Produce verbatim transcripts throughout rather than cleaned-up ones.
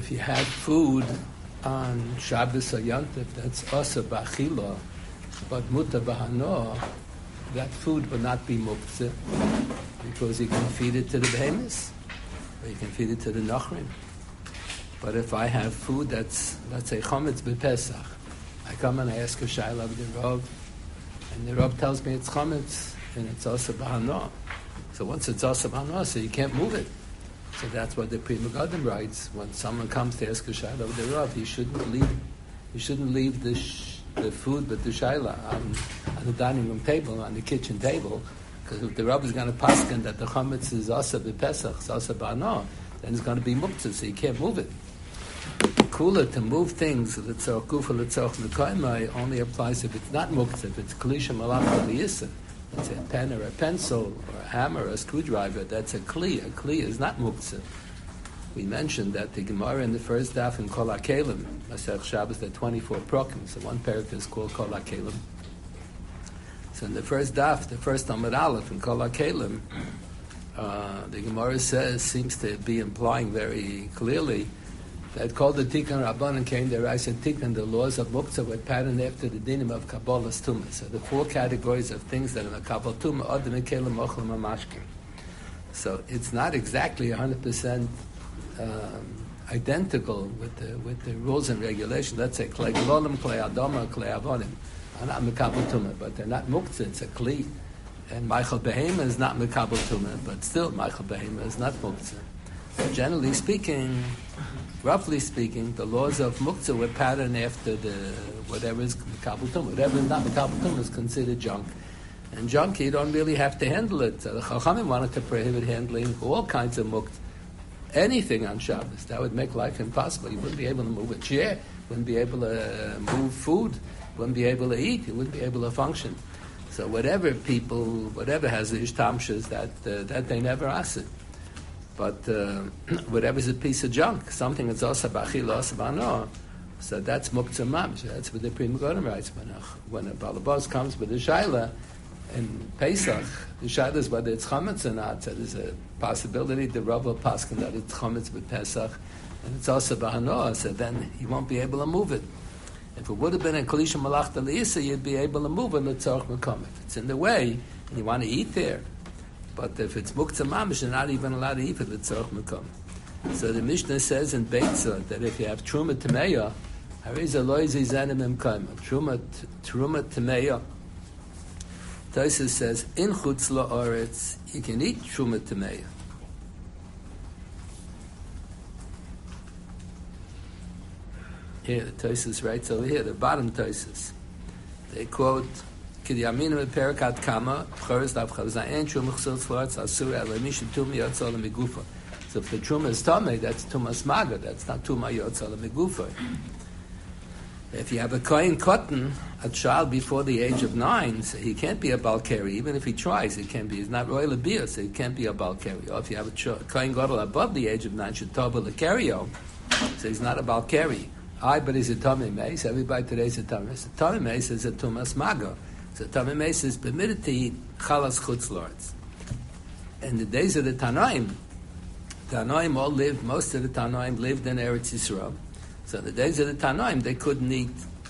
if you had food on Shabbos or Yontif that's also b'achila, but muta b'hano, that food will not be muktzah because you can feed it to the behemoths or you can feed it to the nachrim. But if I have food that's, let's say, chometz b'Pesach, I come and I ask a shayla of the Rav, and the Rav tells me it's chometz and it's also b'hano. So once it's also b'hano, so you can't move it. So that's what the Pri Megadim writes. When someone comes to ask a shayla of the Rav, he shouldn't leave. He shouldn't leave the sh- the food, but the shayla on, on the dining room table, on the kitchen table, because if the Rav is going to paskin that the chametz is asa b'Pesach, it's asa b'hano, then it's going to be muktzah, so you can't move it. Kula to move things, l'tzorch gufa l'tzorch mekayma, only applies if it's not muktzah, if it's klisha malach l'yisa. Let's say a pen or a pencil or a hammer or a screwdriver, that's a kli. A kli is not muktzah. We mentioned that the Gemara in the first daf in Kol HaKelim, Masech Shabbos, there are twenty-four prokim, so one parak is called Kol HaKelim. So in the first daf, the first Amud Aleph in Kol HaKelim, uh, the Gemara says, seems to be implying very clearly that called the Tikkun Rabbanan came there, I said Tikkun, the laws of Muktzah were patterned after the dinim of Kabbalah's Tumah. So the four categories of things that are in the Kabbalah Tumah, Adam, Kelim, Ochlam, and Mashkim. So it's not exactly one hundred percent um, identical with the with the rules and regulations. Let's say Klei Gololim, Klei Adama, Klei Avonim are not Mekabel Tumah, but they're not Muktzah, it's a Kli. And Michael Behema is not Mekabel Tumah, but still Michael Behema is not Muktzah. So generally speaking, roughly speaking, the laws of Muktzah were patterned after the whatever is Mekabel Tumah. Whatever is not Mekabel Tumah is considered junk. And junk, you don't really have to handle it. So the Chachamim wanted to prohibit handling all kinds of Muktzah. Anything on Shabbos. That would make life impossible. You wouldn't be able to move a chair, wouldn't be able to move food, wouldn't be able to eat, you wouldn't be able to function. So whatever people, whatever has the ishtamshas, that uh, that they never ask it. But uh, whatever's a piece of junk, something that's also b'achila, also b'hano, so that's muktzah mamish. That's what the Pri Megadim writes. When a, when a balabas comes with a shayla in Pesach, the shayla is whether it's chametz or not. So there's a possibility the Rav will paskin that it's chametz with Pesach, and it's also b'hano. So then you won't be able to move it. If it would have been a kalisha malach d'liisa, you'd be able to move it l'tzorch mekom. If it's in the way and you want to eat there. But if it's muktzah mamish, you're not even allowed to eat it l'tzorch mekom. So the Mishnah says in Beitzah that if you have truma tameya, hariza loy zizanim emkaim. Truma truma tameya. Tosfos says in chutz la'aretz you can eat truma tameya. Here, the Tosfos writes over here, the bottom Tosfos. They quote, K'diyaminu perikat kama, b'choros dav chavzayin, truma chsil tzloretz, asur elamishu tuma yotzal migufa. So if the truma is tamei, that's tumas maga, that's not tuma yotzal migufa. If you have a kohen cotton, a child before the age of nine, so he can't be a balkari, even if he tries, it can't be. He's not royal abiyah, so he can't be a balkari. Or if you have a ch- kohen gadol above the age of nine, should tobel a kario, so he's not a balkari. I, but he's a Tomei Meis. Everybody today is a Tomei Meis. Tomei Meis is a Tumas Maga. So Tomei Meis is permitted to eat Chalas Chutz Lords. In the days of the Tanoim, Tanoim all lived, most of the Tanoim lived in Eretz Yisrael. So in the days of the Tanoim, they couldn't eat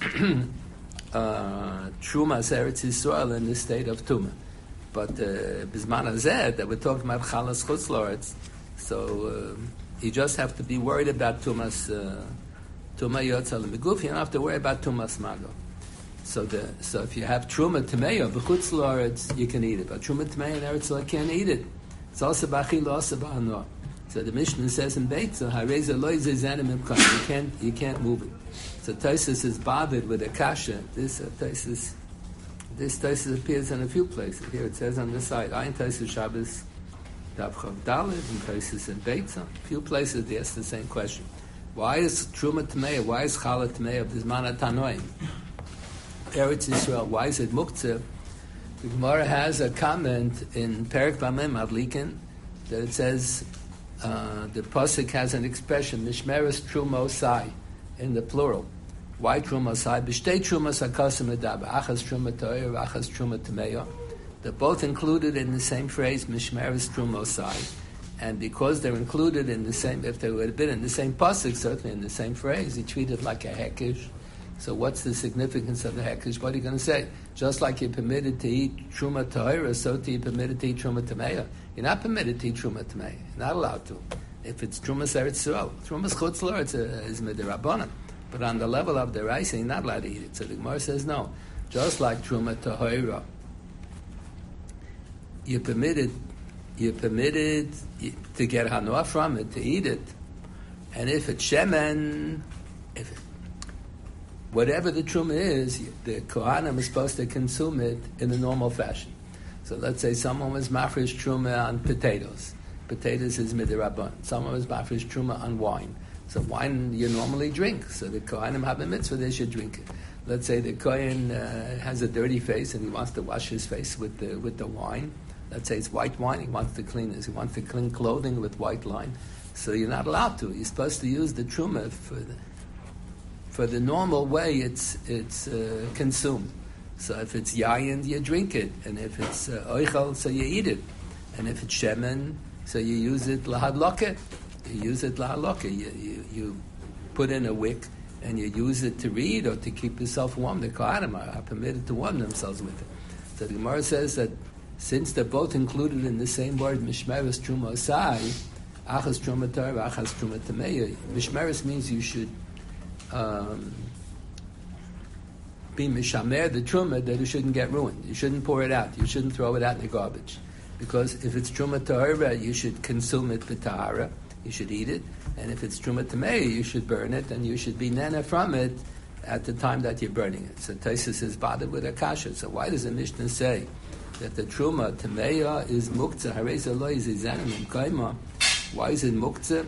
uh, Trumas Eretz Yisrael in the state of Tumah. But Bizman uh, Hazeh, that we're talking about Chalas Chutz Lords, so uh, you just have to be worried about Tumas uh, Tuma yotzal meguf, you don't have to worry about tumas mago. So the so if you have truma tameya b'chutz la'aretz, you can eat it. But truma tameya in Eretz Yisrael can't eat it. It's also b'achila, also b'hano. So the Mishnah says in Beitzah, hareza lo yizezanim imkan. You can't you can't move it. So Tosfos is bothered with a kasha. This uh, Tosfos this Tosfos appears in a few places. Here it says on this side, Ayin Tosfos Shabbos Daf Chav Daled, and Tosfos in Beitzah. A few places they ask the same question. Why is Truma Tmeya? Why is Chala Tmeya of Bizman Tanoim? Eretz Yisrael. Why is it Muktzah? The Gemara has a comment in Perek Vamim Adlikin that it says uh, the pasuk has an expression Mishmeres Trumosai in the plural. Why Trumosai? B'shtei Trumas Hakasim Edab Achas Truma Toyer Achas Truma Tmeya. They're both included in the same phrase Mishmeres Trumosai. And because they're included in the same, if they would have been in the same pasuk, certainly in the same phrase, he treated like a hekesh. So what's the significance of the hekesh? What are you going to say? Just like you're permitted to eat truma tahira, so too you're permitted to eat truma tameya. You're not permitted to eat truma tameya. You're not allowed to. If it's truma seretz Yisrael, truma chutz la'aretz is midirabbanan. But on the level of the rice, you're not allowed to eat it. So the Gemara says no. Just like truma tahira, you're permitted, you're permitted to get hanoah from it, to eat it. And if it's shemen, if it, whatever the truma is, the kohanim is supposed to consume it in a normal fashion. So let's say someone was mafresh truma on potatoes. Potatoes is midirabban. Someone was mafresh truma on wine. So wine you normally drink. So the kohanim have a mitzvah, they should drink it. Let's say the kohen uh, has a dirty face and he wants to wash his face with the with the wine. Let's say it's white wine, he wants to clean this. He wants to clean clothing with white wine. So you're not allowed to. You're supposed to use the truma for the, for the normal way it's it's uh, consumed. So if it's yayin, you drink it. And if it's uh, oichel, so you eat it. And if it's shemen, so you use it lahadloke. You use it lahadloke. You, you, you put in a wick and you use it to read or to keep yourself warm. The kohanim are, are permitted to warm themselves with it. So the Gemara says that since they're both included in the same word, mishmeres truma osai, achas truma torah, achas truma tameya. Mishmeres means you should um, be mishamer the truma, that it shouldn't get ruined. You shouldn't pour it out. You shouldn't throw it out in the garbage. Because if it's truma torah, you should consume it b'tahara. You should eat it. And if it's truma tameya, you should burn it, and you should be nana from it at the time that you're burning it. So Taisus is bothered with a kasha. So why does the Mishnah say that the truma tameya is muktzah? Hareza lo is izanim kaima. Why is it muktzah?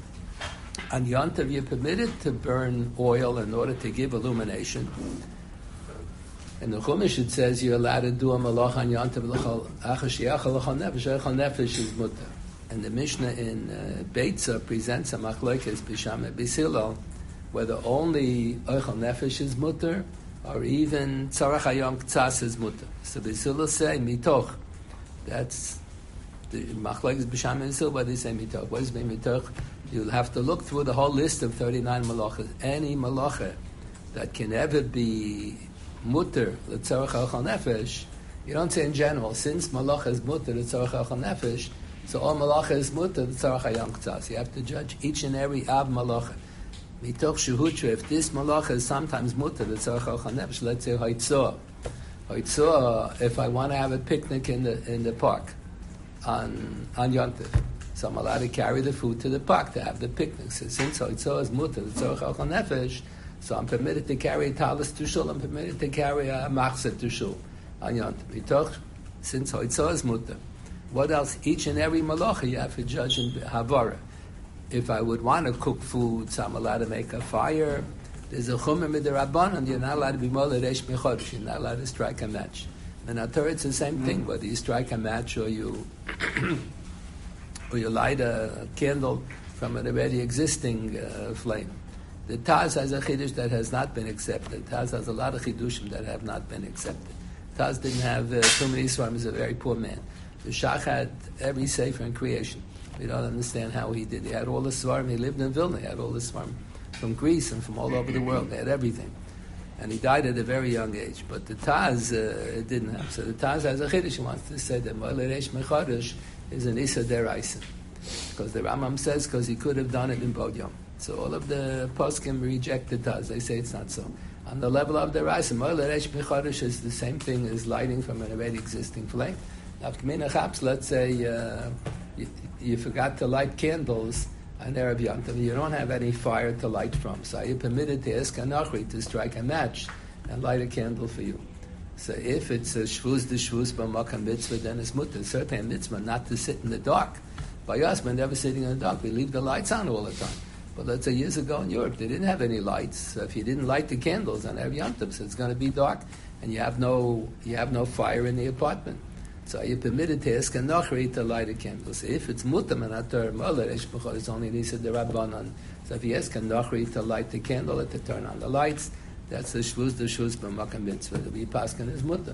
On Yontav, you're permitted to burn oil in order to give illumination. And the Chumash, it says you're allowed to do a malach on Yontav l'chol achashiyachal l'chol nefesh. L'chol nefesh is mutter. And the Mishnah in uh, Beitza presents a machlokes b'sham b'silal, whether only ochel nefesh is mutter or even tzarach hayom k'tzas is mutter. So b'silal say mitoch. That's the machlokes b'sham b'silal. What they say mitoch? What does it mean mitoch? You'll have to look through the whole list of thirty-nine malachas. Any malacha that can ever be mutter l'tzarach ochel nefesh, you don't say in general, since malacha is mutter l'tzarach ochel nefesh, so all malacha is mutter l'tzarach hayom k'tzas. You have to judge each and every av malacha. Mitoch shehutra, if this malacha is sometimes mutter l'tzarach ochel nefesh, let's say hoitzah. Hoitzah, if I want to have a picnic in the in the park on on Yontif, so I'm allowed to carry the food to the park to have the picnic. So since hoitzah is mutter l'tzarach ochel nefesh, so I'm permitted to carry a talis to shul. I'm permitted to carry a machzeh to shul on Yontif. Mitoch, since hoitzah is mutter. What else? Each and every malacha you have to judge in havara. If I would want to cook food, so I'm allowed to make a fire. There's a chumah midirabbanan. You're not allowed to be moled resh mechodesh. You're not allowed to strike a match. And at Torah, it's the same thing. Whether you strike a match or you or you light a candle from an already existing uh, flame. The Taz has a chiddush that has not been accepted. Taz has a lot of chiddushim that have not been accepted. Taz didn't have uh, too many svarim. He's a very poor man. The Shach had every sefer in creation. We don't understand how he did. He had all the svarim. He lived in Vilna. He had all the svarim from Greece and from all over the world. He had everything. And he died at a very young age. But the Taz uh, didn't have. So the Taz has a chiddush. He wants to say that Mo'ele Reish Mechodesh is an Issa Deraisa. Because the Rambam says because he could have done it in Bod Yom. So all of the poskim reject the Taz. They say it's not so. On the level of the Raisa, Mo'ele Reish Mechodesh is the same thing as lighting from an already existing flame. Let's say uh, you, you forgot to light candles on Erev Yontav. You don't have any fire to light from. So you're permitted to ask a nachri to strike a match and light a candle for you. So if it's a shvuz de shvuz b'makam mitzvah, then it's mutter. Certainly a mitzvah not to sit in the dark. By us, we're never sitting in the dark. We leave the lights on all the time. But let's say years ago in Europe, they didn't have any lights. So if you didn't light the candles on Erev Yontav, so it's going to be dark, and you have no you have no fire in the apartment. So you're permitted to ask a nachri to light a candle. So if it's mutam and atar moler eshbechor, it's only nisa derabbanan. So if you ask a nachri to light the candle or to turn on the lights, that's the shvuz the shvuz b'makam mitzvah. The paskin is mutam.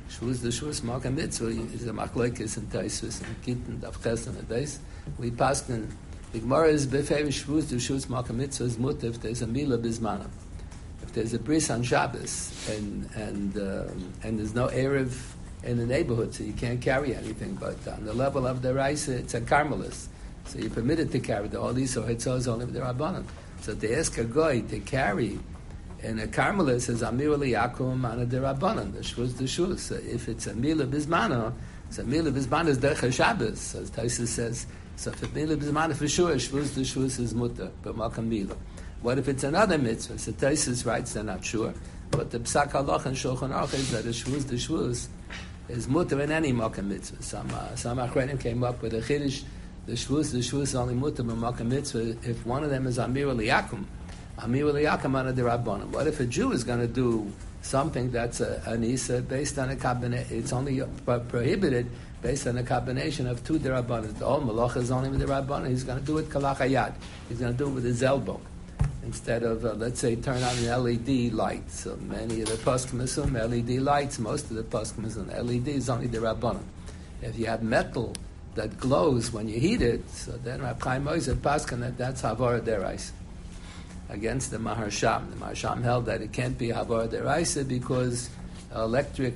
Shvus the Shvus Malka Mitzvah is a Machlokes and Taisus and Gittin Daf Ches and Adais. We passed in the Gemara is befei Shvus the Shvus Malka Mitzvah is mutter if there's a Mila Bismana. If there's a bris on Shabbos and and um, and there's no Erev in the neighborhood, so you can't carry anything. But on the level of the rice, it's a Carmelis, so you're permitted to carry the all these. So it's only with the Rabbanan. So to ask a guy to carry, and a Carmelis is Amir Yakum Mana de Rabbanan. The Shvus the Shvus. So if it's a Mila Bismana, so Mila Bismana is Derech Shabbos. So Taisus says, so if it's Mila Bismana for sure, Shvus the Shvus is mutter, but Malkam Mila. What if it's another mitzvah? So Taisus writes they're not sure. But the Psak Halach and Shulchan Aruch is that the Shvus the Shvus is mutter in any Malkam mitzvah. Some uh, some Achrenim came up with a Chiddush. The Shvus the Shvus is only mutter in Malkam mitzvah if one of them is Amir Yakum. Amir Yakum Ana de Rabbanan. What if a Jew is going to do something that's a, an Isa based on a combination? It's only prohibited based on a combination of two derabbanan. The whole malacha is only with the rabbanan. He's going to do it kalach hayad. He's going to do it with his elbow instead of uh, let's say turn on an L E D light. So many of the poskim assume L E D lights. Most of the poskim assume L E D is only the rabbanan. If you have metal that glows when you heat it, so then Rab Chaim Moshe paskin that that's havara deraisa. Against the Maharsham. The Maharsham held that it can't be Havara Deraisa because electric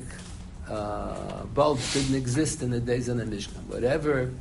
uh, bulbs didn't exist in the days of the Mishkan. Whatever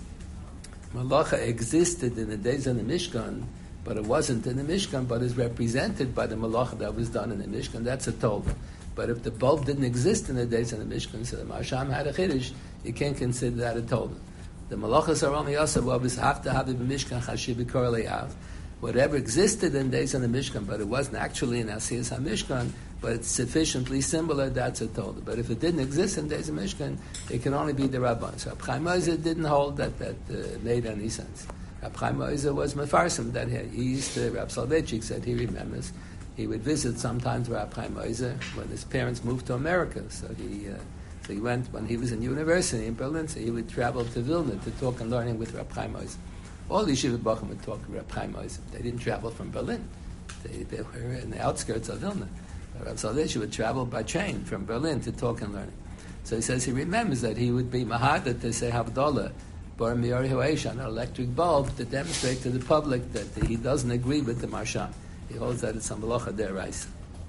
Malacha existed in the days of the Mishkan, but it wasn't in the Mishkan, but is represented by the Malacha that was done in the Mishkan, that's a Tova. But if the bulb didn't exist in the days of the Mishkan, so the Maharsham had a Chiddush, you can't consider that a Tova. The Malachas are only also what was have to have the Mishkan Chashiv B'Kor Le'av. Whatever existed in days in the Mishkan, but it wasn't actually in Asiyas HaMishkan, but it's sufficiently similar, that's a Torah. But if it didn't exist in days of Mishkan, it can only be the Rabban. So Rab Chaim Moshe didn't hold that that uh, made any sense. Rab Chaim Moshe was Mefarsim, that he, he used to, Rab Soloveitchik said he remembers, he would visit sometimes Rab Chaim Moshe when his parents moved to America. So he uh, so he went, when he was in university in Berlin, so he would travel to Vilna to talk and learning with Rab Chaim Moshe. All the Yeshiva Bachim would talk to Rab Chaim Moshe. They didn't travel from Berlin. They, they were in the outskirts of Vilna. Rab Soloveitchik would travel by train from Berlin to talk and learning. So he says he remembers that he would be Mahada to say Havdalah, Bar Miori Hoesh, on an electric bulb to demonstrate to the public that he doesn't agree with the Marsham. He holds that it's a Malacha Deraisa.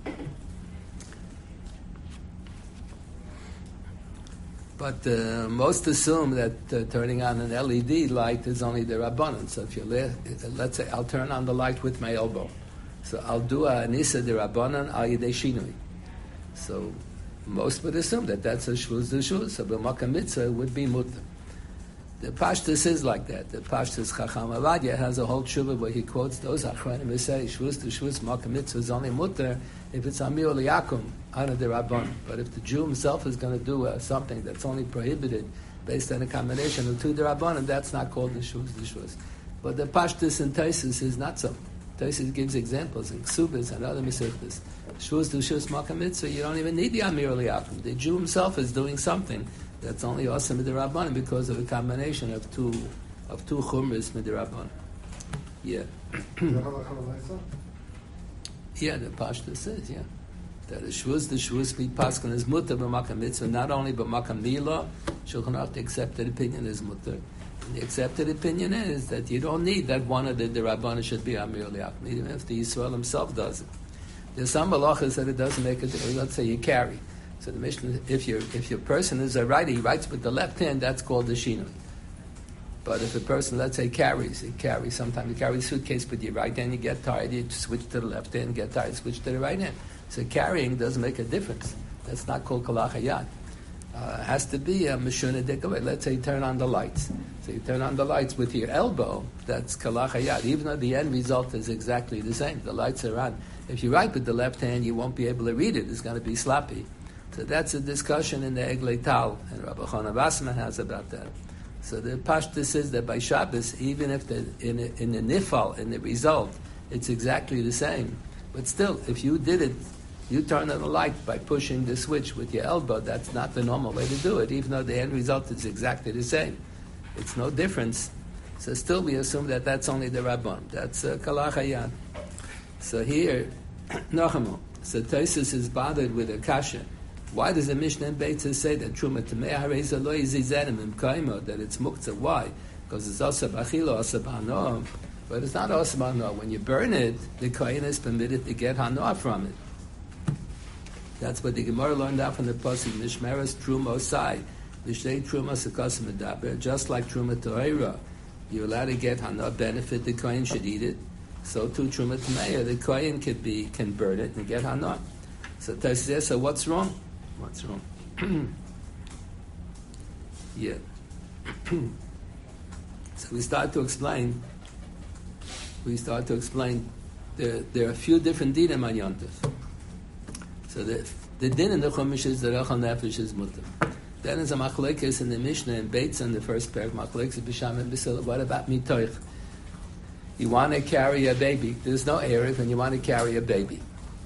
But uh, most assume that uh, turning on an L E D light is only the Rabbanan. So if you le- let's say I'll turn on the light with my elbow, so I'll do a Nisa de Rabbanan al Yidei Shinui. So most would assume that that's a Shvuz de Shvuz. So b'Makom Mitzvah would be Mutter. The Pashtus is like that. The Pashtus Chacham Avadia has a whole tshuva where he quotes those Achronim who say Shvuz de Shvuz Makom Mitzvah is only Mutter if it's Amir Liyakum, Ana de Rabban. But if the Jew himself is going to do uh, something that's only prohibited based on a combination of two de Rabban, and that's not called the Shvuz de Shvuz. But the Pashtus in Taisus is not so. Taisus gives examples in Ksubas and other Mesechtas. Shvuz de Shvuz Makom Mitzvah, you don't even need the Amir Liyakum. The Jew himself is doing something that's only awesome with the Rabban because of a combination of two of two chumras with the Rabban. Yeah. Yeah, the Pashta says, yeah. That the Shvuz, the Shvuz be Paskin is mutter b'Makom Mitzvah, not only b'Makom Mila, Shulchan Aruch, the accepted opinion is mutter. And the accepted opinion is that you don't need that one of the, the Rabban should be Amir Liyakum, even if the Yisrael himself does it. There's some halachas that it doesn't make a difference. Let's say you carry. So the Mishnah, if your if your person is a righty, he writes with the left hand, that's called the shinui. But if a person, let's say, carries, he carries, sometimes you carry a suitcase with your right hand, you get tired, you switch to the left hand, get tired, switch to the right hand. So carrying doesn't make a difference. That's not called kalach hayad. Uh, it has to be a meshuna dekaveh. Let's say you turn on the lights. So you turn on the lights with your elbow, that's kalach hayad, even though the end result is exactly the same. The lights are on. If you write with the left hand, you won't be able to read it. It's going to be sloppy. So that's a discussion in the Eglei Tal, and Rabbi Chana Basman has about that. So the Pashta says that by Shabbos, even if the, in, a, in the nifal, in the result, it's exactly the same. But still, if you did it, you turn on the light by pushing the switch with your elbow, that's not the normal way to do it, even though the end result is exactly the same. It's no difference. So still we assume that that's only the Rabban. That's uh, Kalach Hayad. So here, Nachamo, so Taisus is bothered with a kasha. Why does the Mishnah in Beitzah say that Truma Tamei Hareza Lo Yizizenim Im Kaimo, that it's Muktzah? Why? Because it's Asa B'Achila, Asa B'Hanoah. But it's not Asa B'Hanoah. When you burn it, the Kohen is permitted to get Hanoah from it. That's what the Gemara learned out from the Pasuk, Mishmeres Truma Osai, Mishnei Truma Sekasa Medaber, just like Truma Torah. You're allowed to get Hanoah benefit, the Kohen should eat it. So too Truma Tamei, the Kohen can, be, can burn it and get Hanoah. So Tosfos says, so what's wrong? What's wrong? Yeah. So we start to explain. We start to explain. There, there are a few different dinim on Yom Tov. So the the din in the Chumash is the Rechal Nefesh is mutter. Then is a machlekes in the Mishnah and Beitzah in the first parak. Machlekes b'sham and b'sila. What about mitoich? You want to carry a baby. There's no erev, and you want to carry a baby.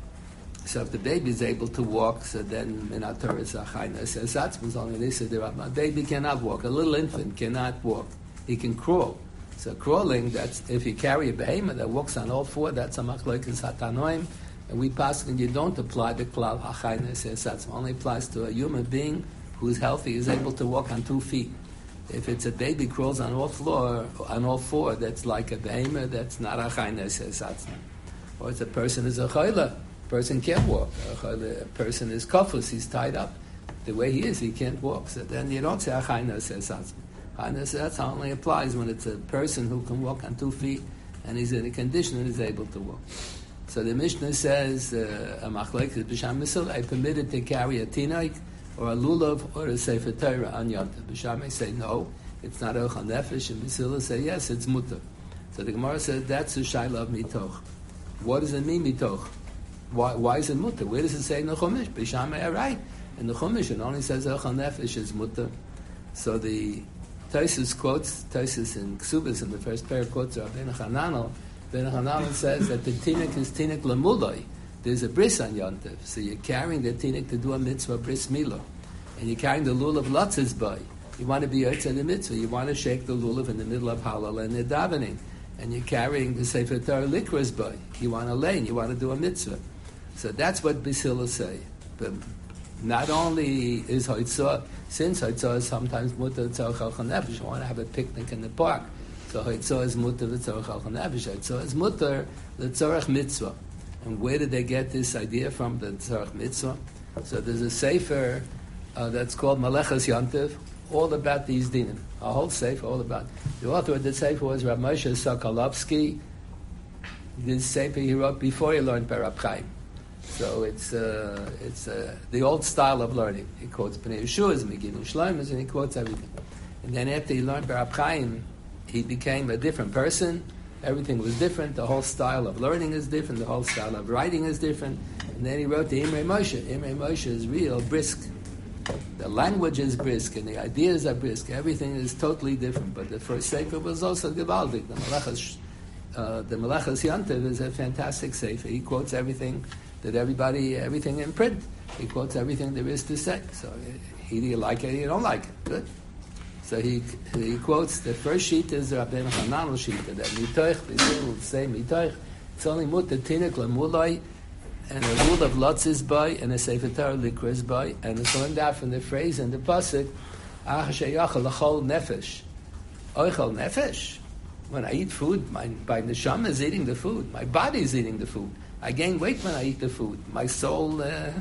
So if the baby is able to walk, so then in our Torah it's a chayna. Says that's only they said a baby cannot walk. A little infant cannot walk. He can crawl. So crawling, that's if you carry a behemoth that walks on all four, that's a machlokes hatanoim. And we pass and you don't apply the klal hachayna. Says that's only applies to a human being who's healthy, is able to walk on two feet. If it's a baby crawls on all floor, on all four, that's like a behemoth. That's not a chayna. Says that's not. Or it's a person is a chayla. Person can't walk. A person is kafus, he's tied up. The way he is, he can't walk. So then you don't say achayna says that's. Achayna says only applies when it's a person who can walk on two feet and he's in a condition and is able to walk. So the Mishnah says a machlekes b'sham misal, I permitted to carry a tinaik or a lulav or a sefer Torah on Yom Tov. B'sham may say no, it's not ochal nefesh, and Misila say yes, it's mutter. So the Gemara says that's a shayla of mitoch. What does it mean mitoch? Why, why is it mutter? Where does it say in the Chumash? B'shamay, right? In the Chumash, it only says Echal Nefesh is mutter. So the Tosfos quotes, Tosfos in Ksubas in the first pair quotes Rabbeinu Hananel. Rabbeinu Hananel says that the tinik is tinik lemuloi. There's a bris on Yom Tov. So you're carrying the tinik to do a mitzvah bris milo. And you're carrying the lulav lotzes by. You want to be yotzei the mitzvah. You want to shake the lulav in the middle of halal and the davening. And you're carrying the Sefer Torah likras by. You want to lane. You want to do a mitzvah. So that's what Bisila say. But not only is Hoitzah, since Hoitzah is sometimes mutter tzorech Chacham Nefesh, you want to have a picnic in the park. So Hoitzah is mutter tzorech Chacham Nefesh. Hoitzah is mutter tzorech mitzvah. And where did they get this idea from, the tzorech mitzvah? So there's a sefer uh, that's called Maleches Yom Tov, all about these dinim. A whole sefer, all about. The author of the sefer was Rav Moshe Sokolovsky. This sefer he wrote before he learned Berab Chaim. So it's uh, it's uh, the old style of learning. He quotes Bnei Yeshua's, Megillah Shloimos, and he quotes everything. And then after he learned Berab Chaim, he became a different person. Everything was different. The whole style of learning is different. The whole style of writing is different. And then he wrote the Imrei Moshe. Imrei Moshe is real brisk. The language is brisk, and the ideas are brisk. Everything is totally different. But the first sefer was also Gevaldik. The Meleches, uh, the Meleches Yom Tov is a fantastic sefer. He quotes everything that everybody, everything in print. He quotes everything there is to say. So either you like it or you don't like it. Good. So he he quotes, the first sheet is Rabbeinu Hananel sheet, that mitoich, they will say mitoich, it's only mut the tinik lemulai, and a rule of lots is by, and a sefer Torah likra is by, and it's learned out from the phrase in the pasuk, ach sheyachal l'chol nefesh, oichal nefesh. When I eat food, my, my neshama is eating the food, my body is eating the food. I gain weight when I eat the food. My soul, uh,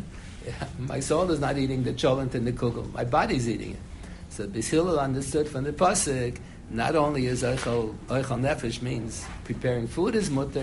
my soul is not eating the cholent and the kugel. My body is eating it. So Beis Hillel understood from the pasuk, not only is oichal nefesh means preparing food is mutter,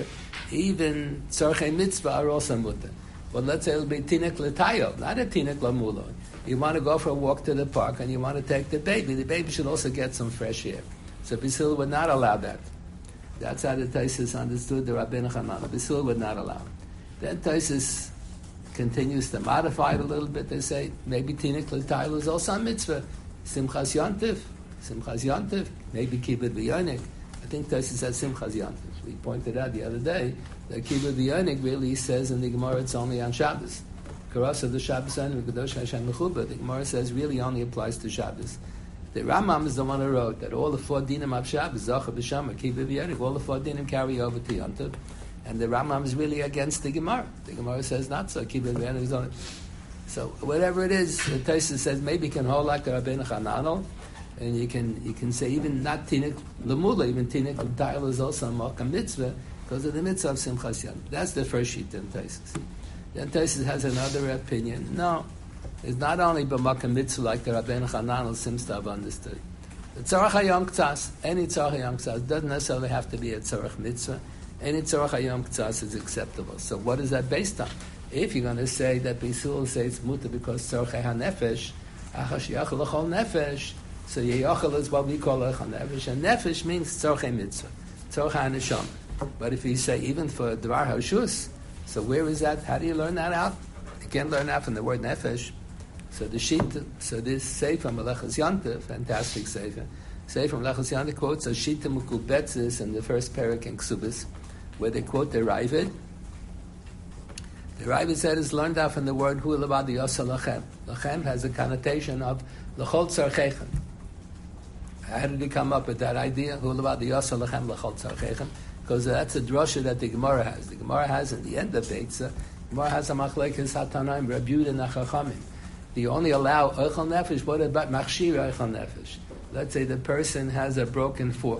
even tzorchei mitzvah are also mutter. But let's say it'll be tinek l'tayo, not a tinek l'mulo. You want to go for a walk to the park and you want to take the baby. The baby should also get some fresh air. So Beis Hillel would not allow that. That's how the Tosfos understood the Rabbeinu Hananel. Beis Hillel would not allow it. Then Tosfos continues to modify it a little bit. They say maybe tinek l'tayo is also a mitzvah. Simchas Yom Tov, Simchas Yom Tov, maybe Kibbutz V'Yonik. I think Tosfos said Simchas Yom Tov. We pointed out the other day that Kibbutz V'Yonik really says in the Gemara it's only on Shabbos. Karas of the Shabbos and V'Kadosh Hashem Mechuba. The Gemara says really only applies to Shabbos. The Rambam is the one who wrote that all the four dinim of Shabbos, Zacha B'Shama, Kibbutz V'Yonik, all the four dinim carry over to Yom Tov. And the Rambam is really against the Gemara. The Gemara says not so. Kibbutz V'Yonik is only. So whatever it is, the Tosfos says maybe you can hold like the Rabbeinu Chananel, and you can you can say even not tinik lemula, even tinik l'tayil is also a makam mitzvah because of the mitzvah of Simchas Yom. That's the first sheet in Tosfos. Then Tosfos has another opinion. No, it's not only b'makam mitzvah like the Rabbeinu Chananel seems to have understood. The tzarach hayom k'tzas, any tzarach hayom k'tzas doesn't necessarily have to be a tzarach mitzvah. Any tzarach hayom k'tzas is acceptable. So what is that based on? If you're going to say that Bisul says muta because tzarach hanefesh, achash yachal l'chol nefesh, so yachal is what we call l'chol nefesh, and nefesh means tzarach mitzvah, tzarach hanesham. But if you say even for dvar hashus, so where is that? How do you learn that out? You can't learn that from the word nefesh. So the sheet, so this Sefer Melechus Yontif, fantastic Sefer. Sefer Melechus Yontif quotes a Shita Mukubetzis in the first parak in Ksubis, where they quote the Ravid. The Ravid said is learned out from the word Hu Lavad Yosa Lachem. Lachem has a connotation of L'chol Tzarchechem. How did he come up with that idea? Hu Lavad Yosa Lachem L'chol Tzarchechem. Because that's a drasha that the Gemara has. The Gemara has in the end of Beitzah, the Gemara has a Machlekes Hatanaim, Reb Yehuda and Chachamim. You only allow Eichel Nefesh. What about Machshir Eichel Nefesh? Let's say the person has a broken fork.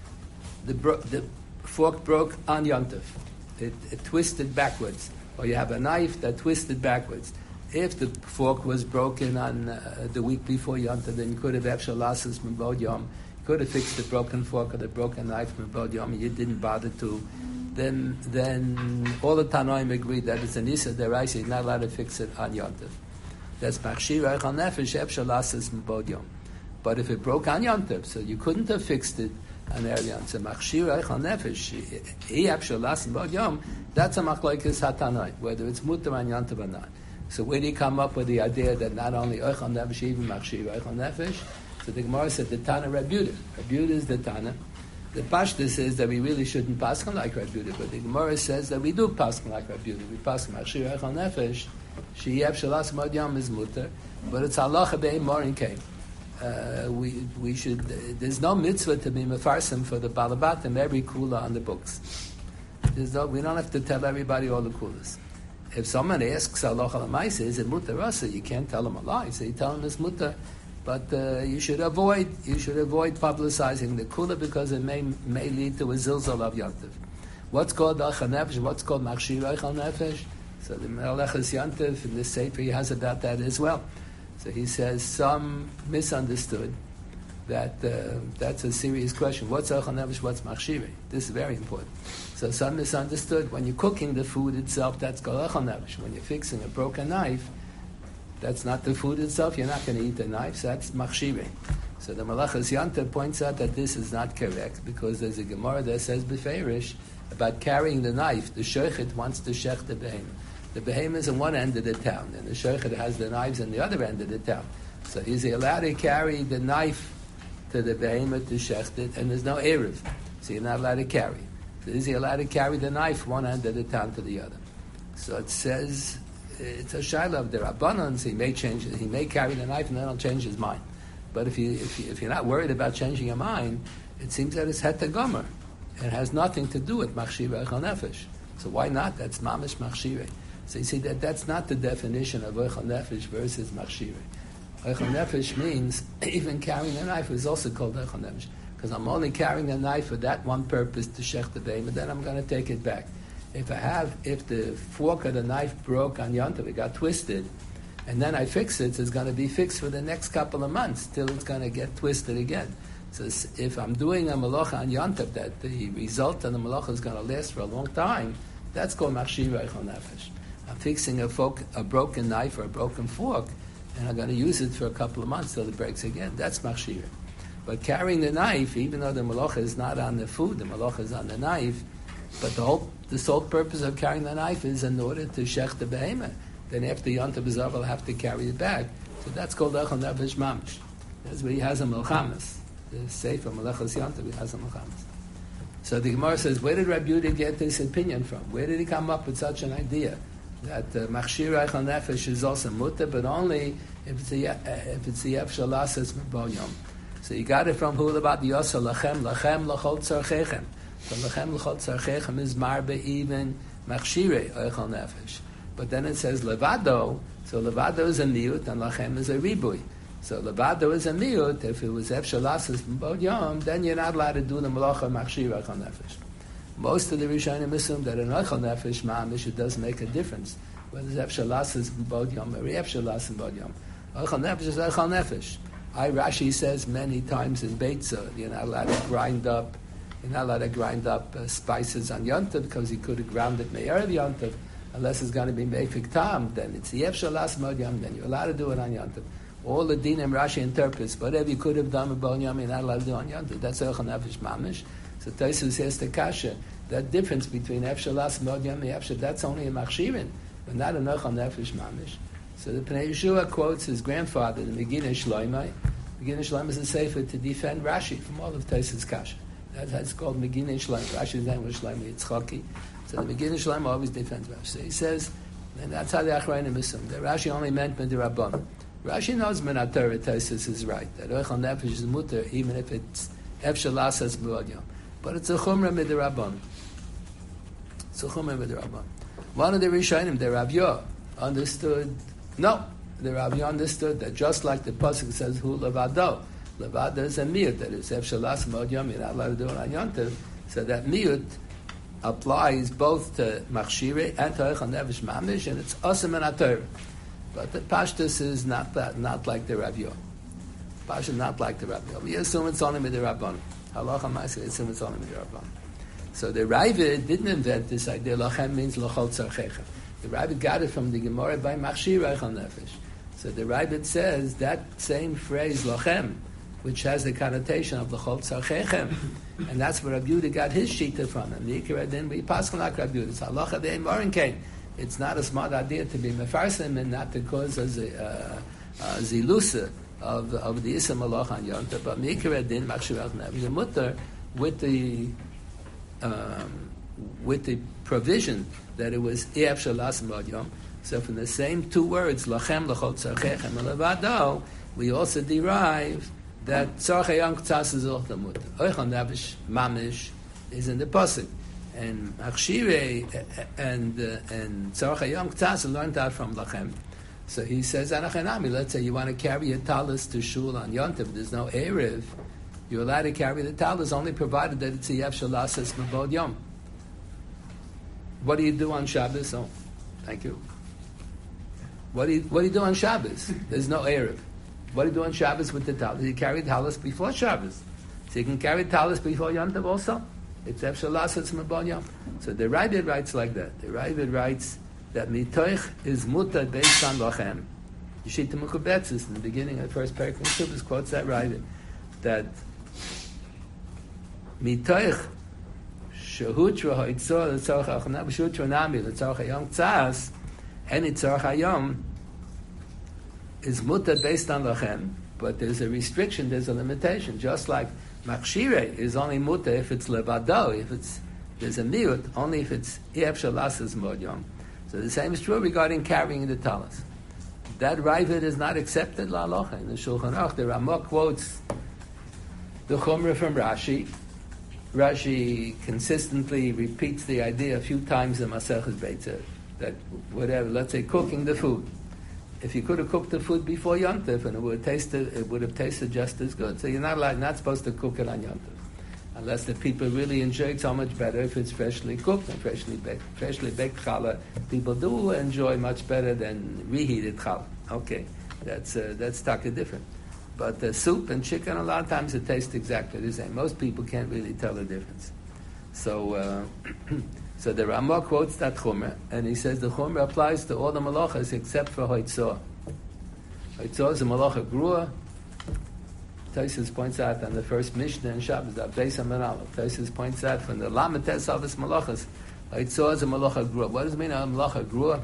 The, bro- the fork broke on Yontif. It, it twisted backwards. Or you have a knife that twisted backwards. If the fork was broken on uh, the week before Yontif, then you could have Efshal Lasses Mebod Yom. You could have fixed the broken fork or the broken knife Mebod Yom. You didn't bother to. Then, then all the Tanoim agreed that it's an Issa Deraisa. You're not allowed to fix it on Yontif. That's Machshir Eichel Nefesh, Efshal Lasses Mebod Yom. But if it broke on Yontif, so you couldn't have fixed it on Erev Yom. So Machshir Eichel Nefesh, he Efshal Lasses Mebod Yom, that's a Machlokes Hatanai, whether it's Mutar on Yontif or not. So where do you come up with the idea that not only Eichel Nefesh, even Machshir Eichel Nefesh? So the Gemara said the Tana Reb Yehuda. Reb Yehuda is the Tana. The Pashta says that we really shouldn't paskin like Reb Yehuda, but the Gemara says that we do paskin like Reb Yehuda. We paskin Machshir Eichel Nefesh, Sheyev Shalas Mod Yom is mutter, but it's halacha be'im morin came. Uh, we we should. Uh, there's no mitzvah to be mefarsim for the balabatim every kula on the books. There's no. We don't have to tell everybody all the kulas. If someone asks halacha l'maisa, is it mutter rasa? You can't tell them a lie. So you tell them it's mutter, but uh, you should avoid. You should avoid publicizing the kula because it may may lead to a zilzal of yontif. What's called eichel nefesh? What's called machshir eichel nefesh? So the Melechus Yontif in the Sefer he has about that as well. So he says some misunderstood that uh, that's a serious question. What's Eichel Nefesh? What's Machshirei? This is very important. So some misunderstood when you're cooking the food itself. That's called Eichel Nefesh. When you're fixing a broken knife, that's not the food itself. You're not going to eat the knife. So that's Machshirei. So the Melechus Yontif points out that this is not correct because there's a Gemara that says beferish about carrying the knife. The shochet wants to shech the behem. The behemoth is in one end of the town, and the shochet has the knives in the other end of the town. So is he allowed to carry the knife to the behemoth to shecht it, and there's no erev, so you're not allowed to carry. So is he allowed to carry the knife one end of the town to the other? So it says it's a shaila of the rabbanans. He may change it. He may carry the knife, and then he'll change his mind. But if you if, you, if you're not worried about changing your mind, it seems that it's het gomer. It has nothing to do with machshir eichel nefesh. So why not? That's mamish machshirei. So you see that that's not the definition of Eichel Nefesh versus Machshirei. Eichel Nefesh means even carrying a knife is also called Eichel Nefesh. Because I'm only carrying a knife for that one purpose to shech the beim, and then I'm going to take it back. If I have, if the fork of the knife broke on Yontif, it got twisted, and then I fix it, it's going to be fixed for the next couple of months till it's going to get twisted again. So if I'm doing a malacha on Yontif, that the result of the malacha is going to last for a long time, that's called Machshirei Eichel Nefesh. I'm fixing a, fork, a broken knife or a broken fork, and I'm going to use it for a couple of months till it breaks again. That's machshir. But carrying the knife, even though the malacha is not on the food, the malacha is on the knife, but the whole the sole purpose of carrying the knife is in order to shech the behemoth. Then after Yontif B'Zav, will have to carry it back. So that's called Eichel Nefesh Mamish. That's where he has a Melchamas. The Sefer Melechus Yontif, he has a Melchamas. So the Gemara says, where did Reb Yehuda get this opinion from? Where did he come up with such an idea? That uh, Machshir Eichel Nefesh is also mutter, but only if it's a uh, if it's the Efshal Lasses Mebod Yom. So you got it from Hu Lavad Yosa Lachem Lachem L'chol Tzarchechem. So Lachem L'chol Tzarchechem is marbe even Machshirei Eichel Nefesh. But then it says levado, so levado is a miut and lachem is a ribui. So levado is a miut. If it was efshar lasas b'bod yom, then you're not allowed to do the malacha machshir eichel nefesh. Most of the Rishonim assume that in eichel nefesh mamish it does make a difference whether it's efshar lasas b'bod yom or efshar lasas b'bod yom. Eichel nefesh is eichel nefesh. I Rashi says many times in Beitza you're not allowed to grind up. You're not allowed to grind up uh, spices on Yontav because he could have ground it me'erev Yontav. Unless it's going to be meifik tam, then it's the efshar lasas b'bod yom. Then you're allowed to do it on Yontav. All the dinim Rashi interprets, whatever you could have done with b'bod yom, you're not allowed to do on Yontav. That's eichel nefesh mamish. So Tosfos says the kasha, that difference between efshar lasas b'bod yom and efshar, that's only a machshirin, but not an eichel nefesh mamish. So the Pnei Yeshua quotes his grandfather, the Megillah Shloimeh. Megillah Shloimeh is a sefer to defend Rashi from all of Tosfos kasha. That, that's called Megillah Shloimeh. Rashi's name was Shloimeh Yitzchaki. So the Megillah Shloimeh always defends Rashi. So he says, and that's how the Achrayim assume that Rashi only meant Midirabban. Rashi knows Minat Torah Tosfos is right, that Eichel Nefesh is mutter even if it's efshar lasas b'bod yom. But it's a chumrah midirabban. It's a chumrah midirabban. One of the Rishonim, the Rav Yah, understood, no, the Rav Yah understood that just like the pasuk says, hu levado, levado is a miut, that is efshar lasas b'bod yom, you're not allowed to do it on Yontav, so that miut applies both to machshire and to Eichel Nefesh mamish, and it's also Minat Torah. But the Pashtus is not that, not like the Rav Yah. Pashtus is not like the Rav Yah. We assume it's only midirabban. Halacha ma'aseh, assume it's only midirabban. So the Ravid didn't invent this idea. Lachem means l'chol tzarchechem. The Ravid got it from the Gemara by Machshir Eichel Nefesh. So the Ravid says that same phrase lachem, which has the connotation of l'chol tzarchechem, and that's where Rabbi Yehuda got his shita from. And the Ikar then we pass like Rabbi Yehuda. It's halacha de'en morinkein. It's not a smart idea to be mefarsim and not to cause a, a, a zilusa of, of the Issa Malach on Yontav, but Mikra Din Machshir Eichel Nefesh mutter with the um, with the provision that it was efshar lasas b'bod yom. So from the same two words, lachem l'chol tzarchechem and levado, we also derive that tzarchei yom k'tzas is also mutter. Eichel Nefesh mamish is in the pasuk. And Achshire and uh, and Tzarchei Yom K'tzas learned that from Lachem. So he says, Anachanami, let's say you want to carry a talis to shul on Yontav, there's no Erev, you're allowed to carry the talis only provided that it's a efshar lasas b'bod yom. What do you do on Shabbos? Oh, thank you. What do you, what do you do on Shabbos? There's no Erev. What do you do on Shabbos with the talis? You carry the talis before Shabbos. So you can carry the talis before Yontav also. It's efshar lasas b'bod yom. So the Ravid writes like that. The Ravid writes that mitoich is mutar based on lachem. Yeshita Mukubetzis in the beginning of the first parak of Shuvas quotes that Ravid that mitoich shehutra haitzor l'tzarach achana b'shutra nami l'tzarach hayom tzas any tzarach hayom is mutar based on lachem, but there's a restriction, there's a limitation, just like Machshire is only muta if it's levado, if it's there's a miut, only if it's efshar lasas b'bod yom. So the same is true regarding carrying the talis. That Ravid is not accepted la'alocha. In the Shulchan Aruch, the Ramah quotes the Chumrah from Rashi. Rashi consistently repeats the idea a few times in Maseches Beitza that whatever, let's say cooking the food. If you could have cooked the food before Yontif and it would have tasted, it would have tasted just as good. So you're not allowed, not supposed to cook it on Yontif, unless the people really enjoy it so much better if it's freshly cooked and freshly baked. Freshly baked challah, people do enjoy much better than reheated challah. Okay, that's uh, that's taka different. But the soup and chicken, a lot of times it tastes exactly the same. Most people can't really tell the difference. So. Uh, So the Ramah quotes that Chumrah, and he says the Chumrah applies to all the malachas except for Hoitzah. Hoitzah is a malacha grua. Tosfos points out on the first Mishnah in Shabbos, that Beis HaMenalach. Tosfos points out from the Lamates of his malachas, Hoitzah is a malacha grua. What does it mean a malacha grua?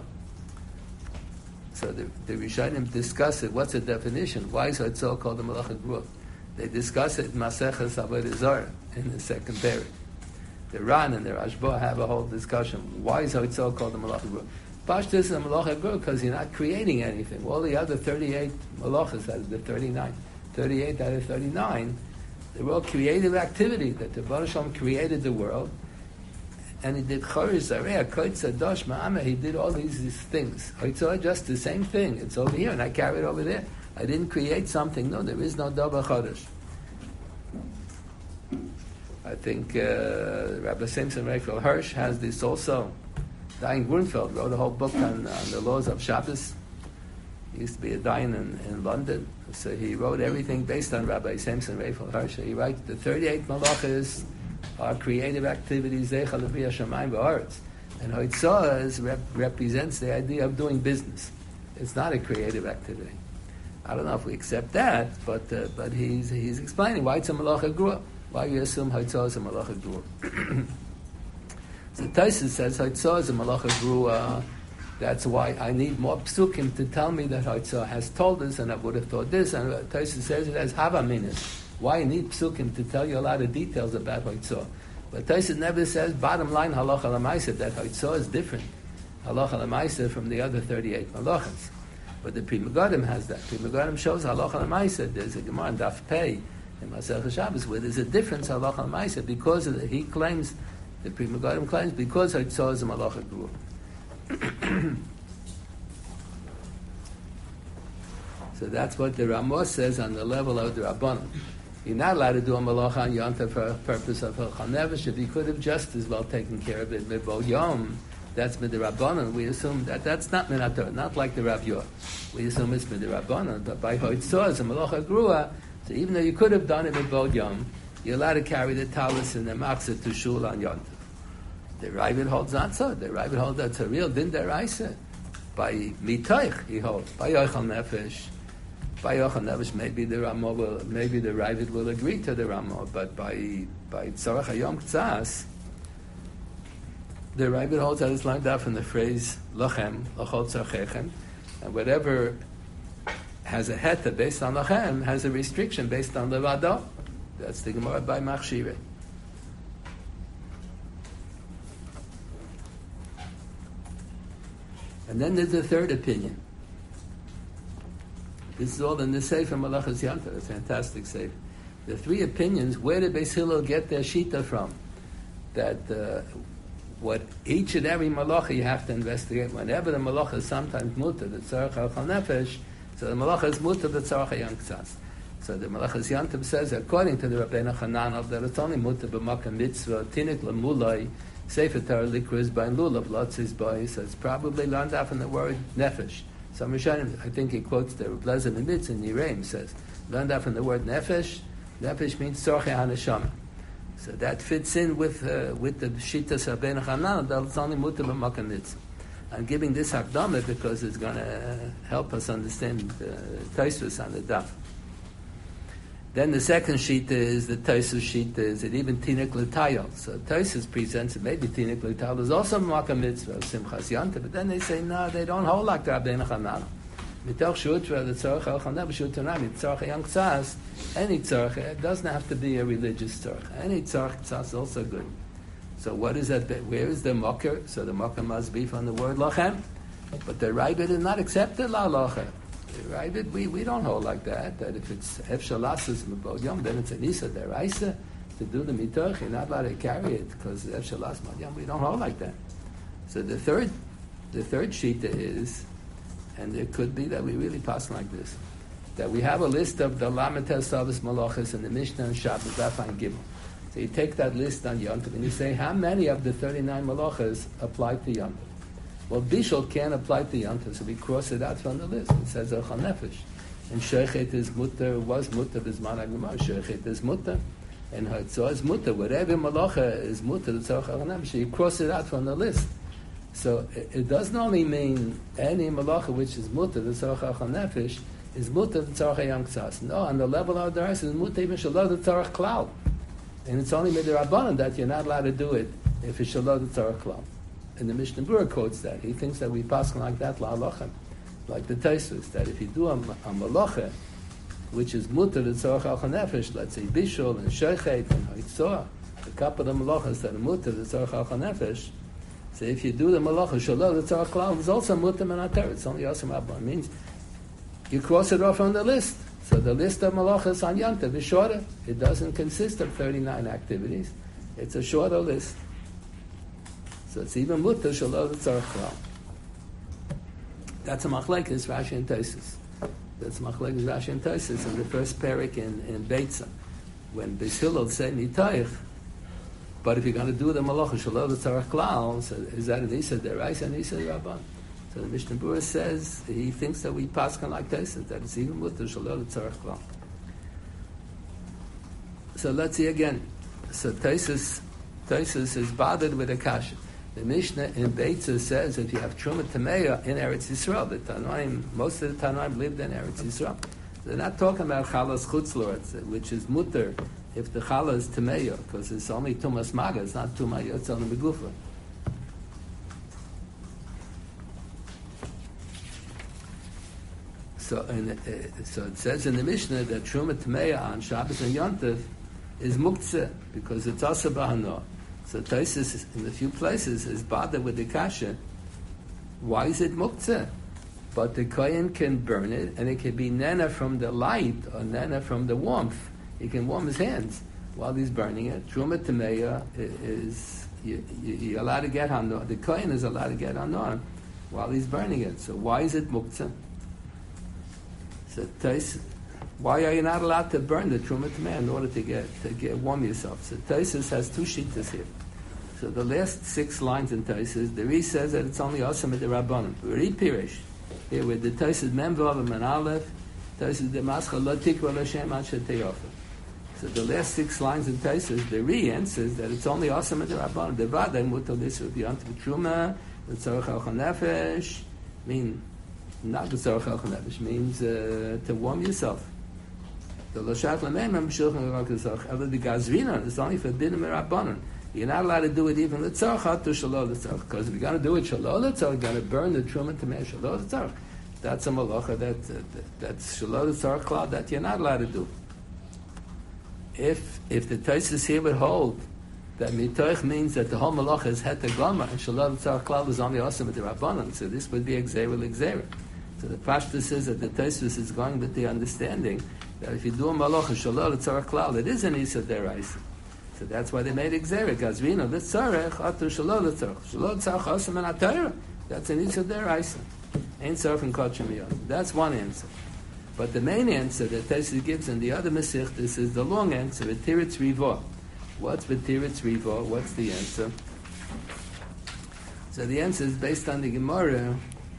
So the, the Rishonim discuss it. What's the definition? Why is Hoitzah called a malacha grua? They discuss it in Maseches Avodah Zarah in the second parak. The Ran and the Rashba have a whole discussion. Why is Hoitzah called the Malacha Grua? Pashtus is a Malacha Grua because you're not creating anything. All the other thirty-eight Malachas, that is the thirty-nine, thirty-eight out of thirty-nine, they're all creative activity, that the Baruch Shalom created the world, and he did Chorish Zareh, Koitza, Dosh, Ma'ameh, he did all these, these things. Hoitzah, just the same thing. It's over here, and I carry it over there. I didn't create something. No, there is no Davar Chodesh. I think uh, Rabbi Simson Raphael Hirsch has this also. Dayan Grunfeld wrote a whole book on, on the laws of Shabbos. He used to be a Dayan in, in London. So he wrote everything based on Rabbi Simson Raphael Hirsch. He writes the thirty-eight malachas are creative activities, Zeicha Levi Hashemayim V'Aretz. And Hoitzah rep- represents the idea of doing business. It's not a creative activity. I don't know if we accept that, but uh, but he's he's explaining why it's a malacha grua. Why you assume Hoitzah is a malacha grua. So Taisus says Hoitzah is a malacha grua. That's why I need more psukim to tell me that Hoitzah has told us, and I would have thought this. And Taisus says it has hava minas. Why you need psukim to tell you a lot of details about Hoitzah? But Taisus never says, bottom line, halacha l'maaseh, that Hoitzah is different, halacha l'maaseh, from the other thirty-eight malachas. But the Pri Megadim has that. Pri Megadim shows halacha l'maaseh. There's a Gemara in Daf Pei in Masechah Shabbos where there's a difference halacha l'maaseh because of the, he claims, the Pri Megadim claims, because Hoitzah is a malacha grua. So that's what the Ramah says on the level of the Rabbanon. You're not allowed to do a malacha on Yonta for a purpose of Hilchah Nefesh. If he could have just as well taken care of it Mibol Yom, that's Mid Rabbanon. We assume that that's not Min HaTorah, not like the Rav Yor. We assume it's Mid Rabbanon, but by Hoitzah, it's a malacha grua. So even though you could have done it Mibol Yom, you're allowed to carry the talis and the machzah to shul on Yonta. The Ravid holds not so. The Ravid holds that's a real din deraisa. By mitoich he holds. By Yochel Nefesh. By Yochel Nefesh, maybe the Ramah will, maybe the Ravid will agree to the Ramah, but by by Tzarech Hayom K'tzas, the Ravid holds that it's lined up from the phrase Lachem, Lachol Tzarchechem, and whatever has a heta based on Lachem has a restriction based on Levado. That's the Gemara by Machshireh. And then there's a third opinion. This is all in the Sefer Malachas Yonta, a fantastic Sefer. The three opinions, where did Beis Hillel get their Shita from? That uh, what each and every malacha you have to investigate. Whenever the malacha is sometimes muta, the tzarech al nefesh, so the malacha is muta, the tzarech hayam k'tzas. So the Malachas Yonta says, according to the Rabbeinu Chananel, that it's only muta b'makam mitzvah, tinik l'mulai, Sefer Torah likros by lulav lotzis by, so it's probably learned out from the word nefesh. So Rishonim, I think he quotes the Blazer Nimitz in Yiraim, says, learned out from the word nefesh. Nefesh means tzorchei haneshama. So that fits in with uh, with the Shitas Rabbeinu Chananel, that it's only muta b'makam mitzvah. I'm giving this hakdama because it's going to help us understand uh, Tosfos on the daf. Then the second shita is the Tosfos shita is it even tinik l'tayel. So Tosfos presents it maybe tinik l'tayel is also makam mitzvah simchas yonta, but then they say no, they don't hold like the Rabbeinu Chananel. Mitoch shutra the tzorach al chaneh b'shutanami tzorach yang tzas any tzorach it doesn't have to be a religious tzorach. Any tzorach tzas is also good. So what is that? Where is the mocker? So the mocker must be from the word lachem, but the Ravid is not accepted la lachem. Right? We we don't hold like that. That if it's efshalasas mebod then it's an isa deraisa to do the mitoch. You're not allowed to carry it because efshalas mebod we don't hold like that. So the third, the third shita is, and it could be that we really pass like this, that we have a list of the Lametes Savas Malachas in the Mishnah and Shabbos Daf and Gimel. So you take that list on Yom Tov and you say how many of the thirty-nine Malachas apply to Yom Tov. Well, Bishul can't apply to Yom Tov, so we cross it out from the list. It says Ochal Nefesh. And Shechet is mutter, was mutter, Bizman HaGemara. Shechet is mutter. And Hoitzah is mutter. Whatever malacha is mutter, it's Ochal Nefesh. You cross it out from the list. So it, it doesn't only mean any malacha which is mutter, the Tzorach Ochal Nefesh, is mutter, the Tzorach Hayam K'tzas. No, on the level of the rest, it's mutter, even Shalom, the Tzorach Klal. And it's only Midrabanan that you're not allowed to do it if it's Shalom, the Tzorach Klal. And the Mishnah Berurah quotes that. He thinks that we pass like that, la halachem, like the Tosfos, that if you do a, a malacha, which is mutter the tzorach al nefesh, let's say bishul and shechet and hoitzah, the couple of malachas that are mutter the tzorach al nefesh, so if you do the malacha shalom the tzorach klal, it's also mutter menater. It's only yosem abba. It means you cross it off on the list. So the list of malachas on Yom Tov is shorter. It doesn't consist of thirty-nine activities. It's a shorter list. So it's even mutter shalom tzarech klal. That's a machlekes Rashi and Tosfos. That's a machlekes Rashi and Tosfos in the first parak in, in Beitza. When Beis Hillel said nitayich, but if you're going to do the malacha shalom tzarech klal, so is that an isa deraisa and isa rabban? So the Mishnah Berurah says he thinks that we paskan like Tosfos, that it's even mutter shalom tzarech klal. So let's see again. So Tosfos Tosfos is bothered with a kasha. The Mishnah in Beitza says if you have Truma Tameya in Eretz Yisrael, the Tanoim, most of the Tanoim lived in Eretz Yisrael. They're not talking about Chalas Chutzlor, which is mutter if the Chala is Tameya, because it's only Tumas Maga, it's not Tumah Yotza on the Megufa. So, in, uh, so it says in the Mishnah that Truma Tameya on Shabbos and Yontif is Muktzeh, because it's Asa Bahano. So Tosfos in a few places is bothered with the kasha. Why is it muktzeh? But the kohen can burn it, and it can be nena from the light or nena from the warmth. He can warm his hands while he's burning it. Truma Tameya is you, you, you're allowed to get hanor. The kohen is allowed to get hanor while he's burning it. So why is it muktzeh? So Tosfos, why are you not allowed to burn the Truma Tameya in order to get to get warm yourself? So Tosfos has two shittas here. So the last six lines in Tosfos, the Ri says that it's only Osam at the Rabbanim. Ri Pirish, here with the Tosfos Memvav and Aleph, Tosfos the Mascha Lo Tikva L'Shem Ad Sheteyofer. So the last six lines in Tosfos, the Ri answers that it's only Osam at the Rabbanim. The Vaday Mutal this would be onto the Truma, the Tzarech Al Nefesh, mean not the Tzarech Al Nefesh means uh, to warm yourself. The Lashat Lamem Shulchan Aruch Tzarech. Other the Gazrina is only forbidden Rabbanon. You're not allowed to do it even the tzarech to shalom tzarech, because if you're going to do it shalom tzarech, you're going to burn the truma tamei shalom tzarech. That's a malacha that, uh, that that's shalom tzarech klal that you're not allowed to do. If if the Tosfos here would hold that mitoich means that the whole malacha is het gama and shalom tzarech klal is only awesome with the rabbanon, so this would be exera l'exera. So the pashtus says that the Tosfos is going with the understanding that if you do a malacha shalom tzarech klal, it is an isa deraisa. So that's why they made exera. Gazrino, the tzarech, atu shalom the tzarech. Shalom tzarech osam and atayra. That's an isa deraisa. Ain't tzarech and kachim yod. That's one answer. But the main answer that Tosfos gives in the other Masech, this is the long answer, V'tiritz rivo. What's V'tiritz rivo? What's the answer? So the answer is based on the Gemara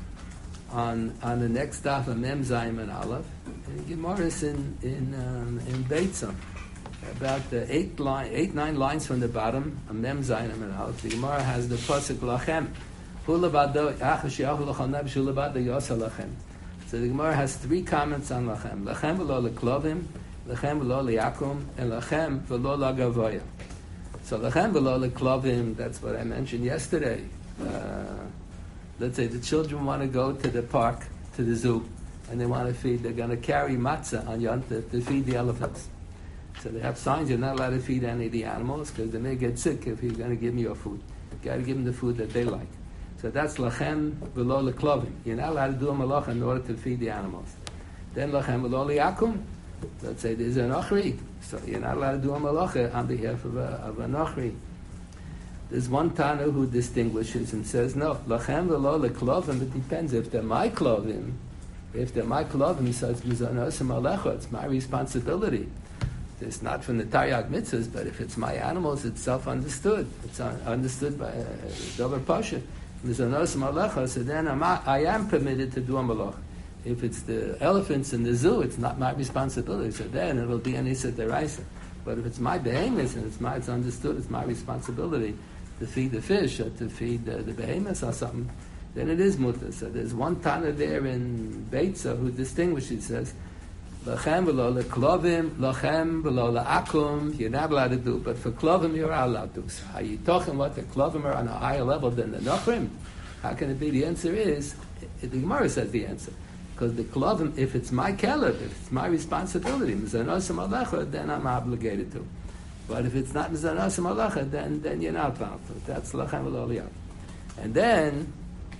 on on the next daf of Mem Zayin and Aleph. And the Gemara is in in um, in Beitzah. About the eight line, eight nine lines from the bottom, a Mem Zayin and Aleph. The Gemara has the pasuk lachem, hulabado achashiach lachem shulabado yosel lachem. So the Gemara has three comments on lachem: lachem v'lo leklovim, lachem v'lo liakum, and lachem v'lo lagavoya. So lachem v'lo leklovim. That's what I mentioned yesterday. Uh, let's say the children want to go to the park, to the zoo, and they want to feed. They're going to carry matzah on Yontif to feed the elephants. So they have signs you're not allowed to feed any of the animals because they may get sick if you're going to give them your food. You got to give them the food that they like. So that's lachem v'lo leklovim. You're not allowed to do a malacha in order to feed the animals. Then lachem v'lo liakum. Let's say there's an ochri, so you're not allowed to do a malacha on behalf of, a, of an ochri. There's one Tana who distinguishes and says, no, lachem v'lo leklovim. It depends if they're my klovim. If they're my klovim, so it's mizonos alecha. It's my responsibility. It's not from the Taryag mitzvahs, but if it's my animals, it's self-understood. It's un- understood by uh, Dover Pasha. Mizonos alecha. So then I'm, I am permitted to do a malacha. If it's the elephants in the zoo, it's not my responsibility. So then it'll be an isa deraisa. But if it's my behemoths and it's my, it's understood, it's my responsibility to feed the fish or to feed the, the behemoths or something, then it is mutter. So there's one Tana there in Beitza who distinguishes, says, Lachem v'lo leklovim, lachem v'lo la'akum, you're not allowed to do, but for klovim you're allowed to. So are you talking about the klovim are on a higher level than the nochrim? How can it be? The answer is, the Gemara says the answer. Because the klovim, if it's my kelef, if it's my responsibility, mizonosim alecha, then I'm obligated to. But if it's not mizonosim alecha, then then you're not bound to. That's lachem v'lo liyam. And then,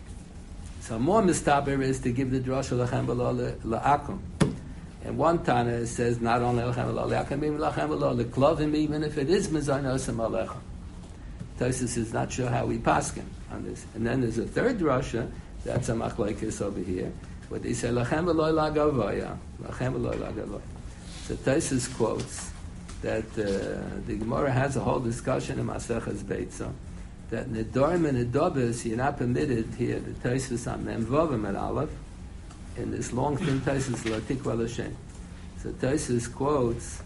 so more mistaber is to give the drasha lachem v'lo la'akum. And one Tana says not only lachem v'lo la'akum, even lachem v'lo leklovim, even if it is mizonosim alecha. Tosfos is not sure how we paskin on this. And then there's a third drasha, that's a machlokes over here, where they say, Lachem v'loy lagavoya, Lachem v'loy lagavoya. So Tosfos quotes that uh, the Gemara has a whole discussion in Maseches Beitza, that Nedorim and Nedobis, you're not permitted here, the Tosfos on Mem Vovim and Aleph, in this long thin Tosfos, L'tikva L'Shem. So Tosfos quotes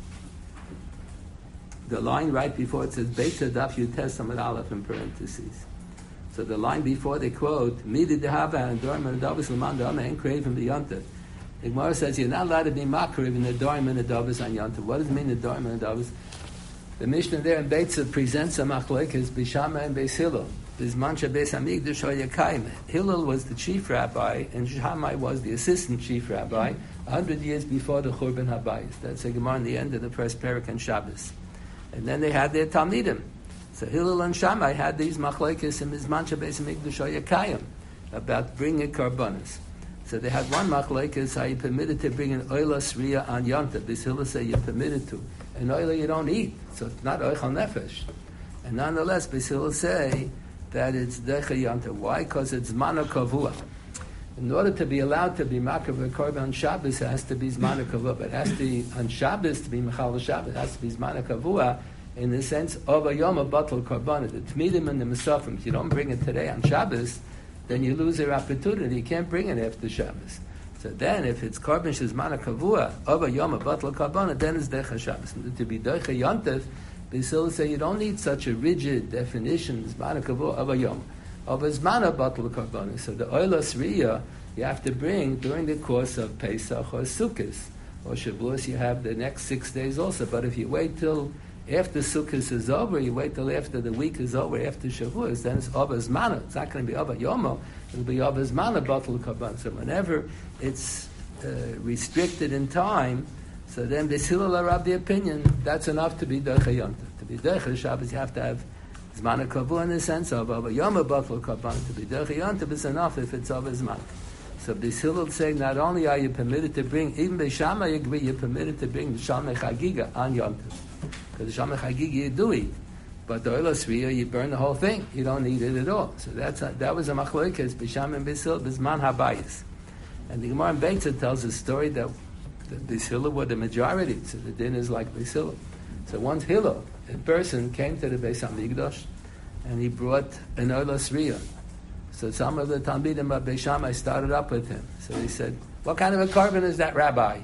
the line right before it says Beita Daf Yutes Amud Aleph in parentheses. So the line before they quote Midi Dehava and Dorim and Nedobis L'man Dama and Craven B'Yontav. The Gemara says you're not allowed to be makriv in the Dorim and Nedobis on Yontav. What does it mean the Dorim and Nedobis? The Mishnah there in Beitza presents a machlokes Bishama and Beis Hillel. Bisman Beis Hamikdash Hayakayim. Hillel was the chief rabbi, and Shammai was the assistant chief rabbi, a hundred years before the Churban Habayis. That's a Gemara in the end of the first parak and Shabbos. And then they had their Talmidim. So Hillel and Shammai had these machlokes in Bisman Beis Hamikdash Hayakayim about bringing karbanos. So they had one machlokes how you permitted to bring an oila sriya on Yontav. This Hillel say you're permitted to. And oila you don't eat, so it's not oichal nefesh. And nonetheless, Beis Hillel say that it's decha Yontav. Why? Because it's zmana kavua. In order to be allowed to be makav korban on Shabbos, it has to be zmana kavua. But it has to be on Shabbos to be mechal Shabbos. It has to be zmana kavua in the sense of a yom batal korban. The tmidim and the mesafim. If you don't bring it today on Shabbos, then you lose your opportunity. You can't bring it after Shabbos. So then, if it's korban shezmana kavua of a yom batal korban, then it's decha Shabbos. And to be decha Yontav, Beis Hillel say you don't need such a rigid definition, zmana kavua of a yom, of a zmana batal korban. So the oilas riyah you have to bring during the course of Pesach or Sukkot or Shavuos. You have the next six days also. But if you wait till after Sukkot is over, you wait till after the week is over, after Shavuos, then it's Ava Zmana. It's not going to be Ava Yomo. It'll be Ava Zmana Batal Karban. So whenever it's uh, restricted in time, so then Beis Hillel are of the opinion that's enough to be Decha Yontav. To be Decha Shabbos, you have to have Zmana Kavu in the sense of Ava Yomo Batal Karban. To be Decha Yontav is enough if it's Ava Zmana. So Beis Hillel saying not only are you permitted to bring, even Beis Shammai agree, you're permitted to bring the Shalmei Chagiga on Yontav. Because the Shalmei Chagiga you do eat, but the oilas riyah you burn the whole thing. You don't eat it at all. So that's a, that was a machlokes b'sham and Beis Hillel b'zman habayis. And the Gemara in Beitza tells a story that the Beis Hillel were the majority. So the din is like Beis Hillel. So once Hillel, a person came to the Beis Hamikdash, and he brought an oilas riyah. So some of the Talmidim of Beis Shammai started up with him. So he said, "What kind of a korban is that, Rabbi?"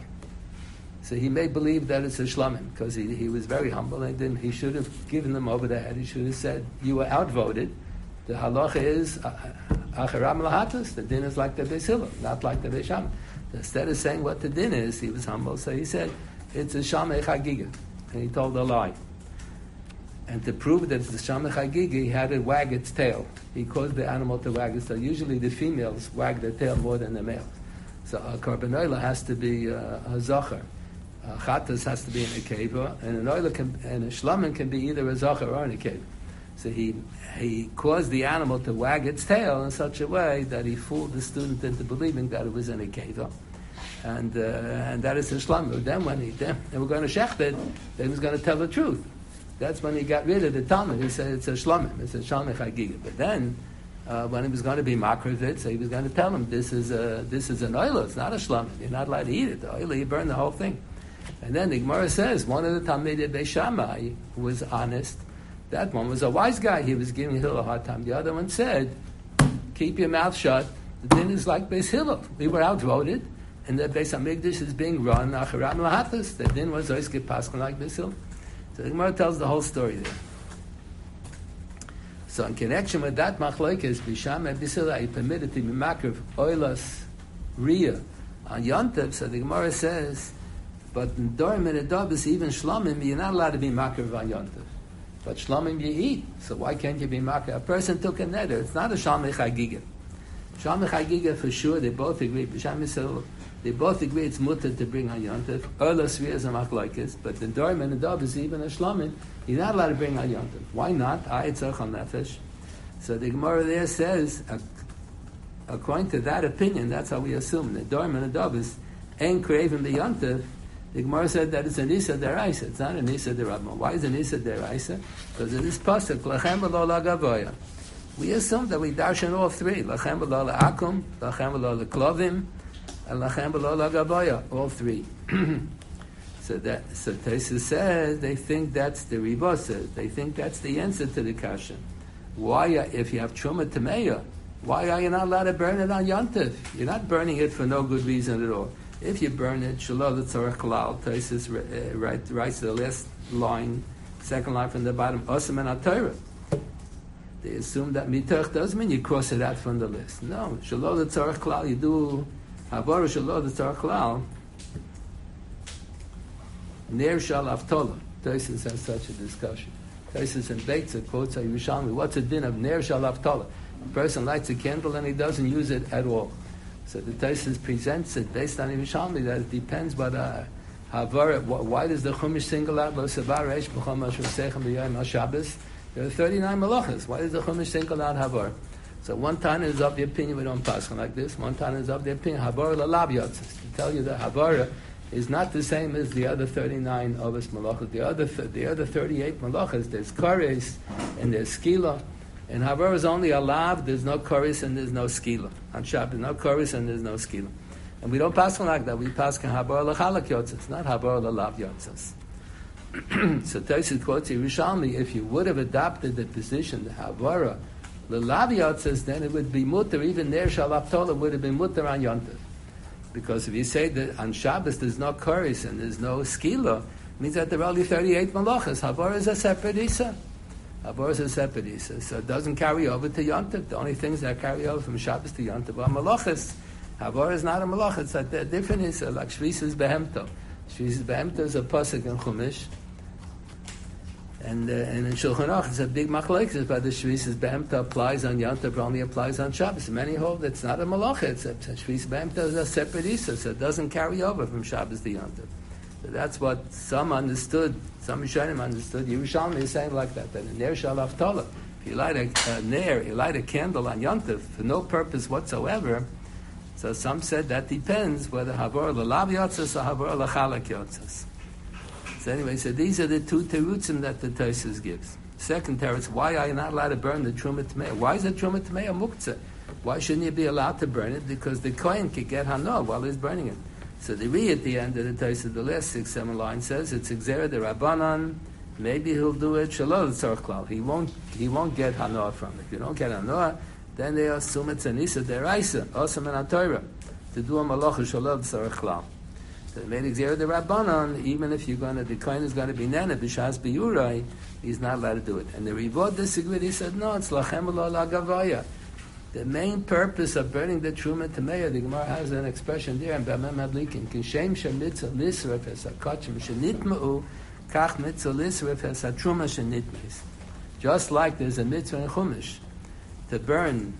So he may believe that it's a shlamim, because he, he was very humble, and then he should have given them over the head. He should have said, you were outvoted. The halacha is acharam lahatas. The din is like the Beis Hillel, not like the Beis Shammai. Instead of saying what the din is, he was humble. So he said, it's a Shalmei Chagiga. And he told a lie. And to prove that it's the Shalmei Chagiga, he had it wag its tail. He caused the animal to wag its tail. Usually the females wag their tail more than the males. So a korban oila has to be uh, a zachar. Uh, Chatas has to be in a keva, and an oila can, and a shlamim can be either a zachar or in a keva. So he he caused the animal to wag its tail in such a way that he fooled the student into believing that it was in a keva, and uh, and that is a shlamim. Then when he then they were going to shecht it, then he was going to tell the truth. That's when he got rid of the Talmud. He said it's a shlamim, it's a shalmei chagiga. But then uh, when he was going to be makriv it, so he was going to tell him this is a this is an oila. It's not a shlamim. You're not allowed to eat it. The oila, you burn the whole thing. And then the Gemara says, one of the Talmidei Beis Shammai who was honest, that one was a wise guy. He was giving Hillel a hard time. The other one said, keep your mouth shut. The din is like Beis Hillel. We were outvoted, and the Beis Hamikdash is being run acharam lahatas. The din was always get paskin like Beis Hillel. So the Gemara tells the whole story there. So in connection with that machlokes, Beis Shammai and Beis Hillel are permitted to be makriv oilas riyah on Yontav. So the Gemara says, but in Dorim and Edobis, even shlamim, you're not allowed to be makriv on Yontav. But shlamim you eat, so why can't you be makriv? A person took a neder. It's not a shalmei chagiga. Shalmei chagiga for sure. They both agree. They both agree it's mutter to bring on Yontav. Olas riyas and machlokes, but in Dorim and Edobis, even a shlamim, you're not allowed to bring on Yontav. Why not? Ayitzach al nefesh. So the Gemara there says, according to that opinion, that's how we assume that Dorim and Edobis ain't craving the Yontav. The Gemara said that it's an Isa deraisa. It's not an Isa derabban. Why is it an Isa deraisa? Because it is pasuk lachem v'lo lagavoya. We assume that we darshan all three: lachem v'lo la'akum, lachem v'lo la'klovim, and lachem v'lo lagavoya. All three. So that so Tosfos says they think that's the Riva says. They think that's the answer to the kasha. Why, if you have truma tameya, why are you not allowed to burn it on Yontif? You're not burning it for no good reason at all. If you burn it, shalom l'tzorach klal. Tosfos uh, write, writes the last line, second line from the bottom. Osam and Torah. They assume that mitoch does mean you cross it out from the list. No, shalom l'tzorach klal. You do havara shalom l'tzorach klal. Ner shal avtola. Tosfos has such a discussion. Tosfos and Beitza quotes a Yerushalmi. What's the din of ner shal avtola? A person lights a candle and he doesn't use it at all. So the Tosfos presents it based on Yerushalmi that it depends what uh, havara. Why does the Chumash single out lo savar reish b'chol mashu sechem b'yom HaShabbos? There are thirty-nine malachas. Why does the Chumash single out havara? So one time is of the opinion we don't pass on like this. One time is of the opinion havara lalav yotzes. To tell you that havara is not the same as the other thirty-nine Avos Malachas. The other th- the other thirty-eight Malachas, there's Kares and there's Skila. And Havara is only a lav, there's no Kares and there's no Skila. On Shabbat, no Kares and there's no Skila. And we don't pass on like that. We pass on Havara L'chalak Yotzes, not Havara L'lav Yotzes. So Tosfos quotes Yerushalmi, if you would have adopted the position, the Havara L'lav Yotzes, then it would be mutter, even there Shalaf Tola would have been mutter on Yontif. Because if you say that on Shabbos there's no Kares and there's no Skila, it means that there are only thirty-eight Malachas. Havara is a separate Isa. Havara is a separate Isa. So it doesn't carry over to Yontif. The only things that carry over from Shabbos to Yontif are Malachas. Havara is not a Malach. It's a different Isa, like Shvisas Behemto. Shvisas Behemto is a pasuk in Chumash. And, uh, and in Shulchan Aruch, it's a big machlokes, but the Shvisas Behemta applies on Yontif, only applies on Shabbos. Many hold it's not a malacha, it's a, a Shvisas Behemta is a separate Isa, so it doesn't carry over from Shabbos to Yontif. So that's what some understood, some Rishonim understood. Yerushalmi is saying like that, that a ner shal avtola. If you light a, a ner, you light a candle on Yontif for no purpose whatsoever, so some said that depends whether havor l'lav yotzes or havor l'chalak yotzes. So anyway, so these are the two terutzim that the Tosfos gives. Second teretz, why are you not allowed to burn the truma tmeya? Why is the truma tmeya muktzah? Why shouldn't you be allowed to burn it? Because the kohen can get hana while he's burning it. So the re at the end of the Tosfos, the last six, seven lines says it's exera de rabbanan. Maybe he'll do it shalol tzorch klal. He won't. He won't get hana from it. If you don't get hana, then they assume it's an isa deraisa, osam and Torah, to do a malacha shalol tzorch klal. So they made exera de rabbanon. Even if you're going to, the kohen is going to be nana b'shas biyurai, he's not allowed to do it. And the Rivot disagreed. He said, no, it's lachem lo lagavaya. The main purpose of burning the truma tameya, the Gemara has an expression there in Bamem Adlikin, kishem shemitzah lisref es hakachim shenitma'u kach mitzah lisref es hatruma shenitmeis. Just like there's a mitzvah in Chumash to burn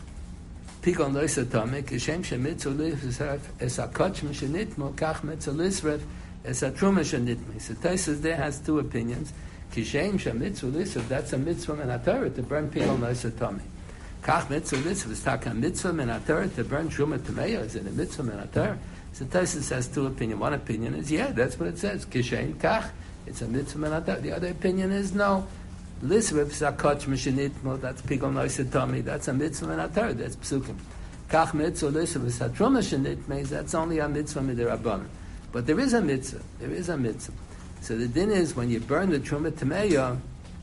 pikon loisatame, kishem shemitzah lisref es hakachim shenitma'u kach mitzah lisref es hatruma shenitmeis. So Tosfos there has two opinions. Kishem shemitzah lisref, that's a mitzvah in HaTorah to burn pikon loisatame. Kach mitzvah mitzvah is taka mitzvah min HaTorah to burn truma tameya. Is it a mitzvah min HaTorah? So Tosfos has two opinions. One opinion is yeah, that's what it says. Kishen kach, it's a mitzvah min HaTorah. The other opinion is no. Lisref zakach mishenitmo. That's pikol noisatami. That's a mitzvah min HaTorah. That's psukim. Kach mitzvah lisref satruma shenitmeis. That's only a mitzvah midirabbanan. But there is a mitzvah. There is a mitzvah. So the din is when you burn the truma tameya,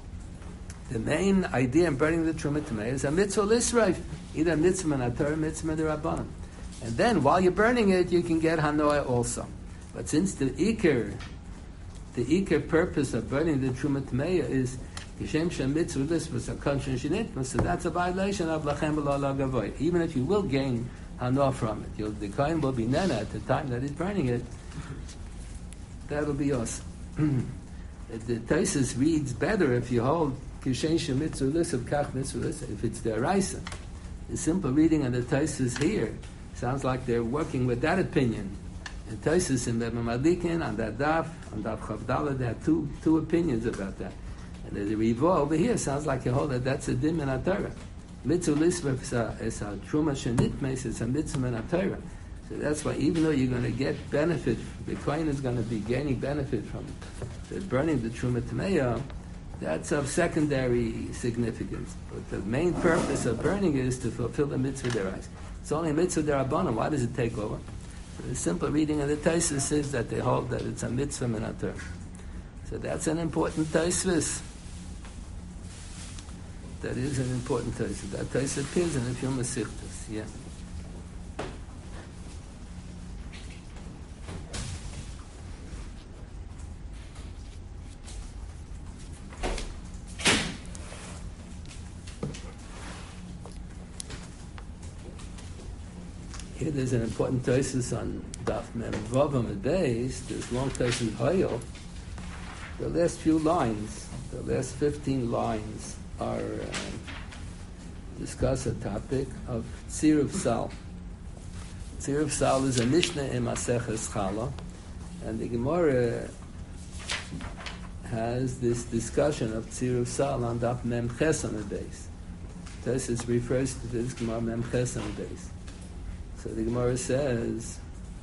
the main idea in burning the truma tameya is a mitzvah lisraif, either a mitzvah min HaTorah, mitzvah midirabbanan. And then while you're burning it, you can get hanoah also. But since the ikar, the ikar purpose of burning the truma tameya is kishem shem mitzvah lisraif sakach shenitma, so that's a violation of lachem v'lo lagavoy. Even if you will gain hanoah from it, you'll, the kohen will be nana at the time that he's burning it. That will be awesome. The Tosfos reads better if you hold kishen shem mitzvah lisraif kach mitzvah lisraif. If it's the Araisa, the simple reading of the Tosfos here sounds like they're working with that opinion. And Tosfos in Bamem Adlikin on that daf, on daf Chavdala, they have two two opinions about that. And the Rivot over here sounds like you hold that that's a dim in HaTorah. Mitzvah lisraif is a truma shenitmeis, it's a mitzvah in HaTorah. So that's why even though you're going to get benefit, the Kohen is going to be gaining benefit from the burning the Truma Tameya, that's of secondary significance. But the main purpose of burning is to fulfill the mitzvah derais. It's only a mitzvah derabbanan. Why does it take over? So the simple reading of the Taisus is that they hold that it's a mitzvah minator. So that's an important Taisus. That is an important Taisus. That Taisus appears in a few Mesichtas. Yeah. Here there's an important Taisus on Daf Mem Vavam at base. There's long Taisus Hoyel. The last few lines, the last fifteen lines are uh, discuss a topic of Tzir of Sal. Tzir of Sal is a Mishnah in Maseches Chala, and the Gemara has this discussion of Tzir of Sal on Daf Mem Ches on the base. Taisus refers to this Gemara Mem Ches on the base. So the Gemara says,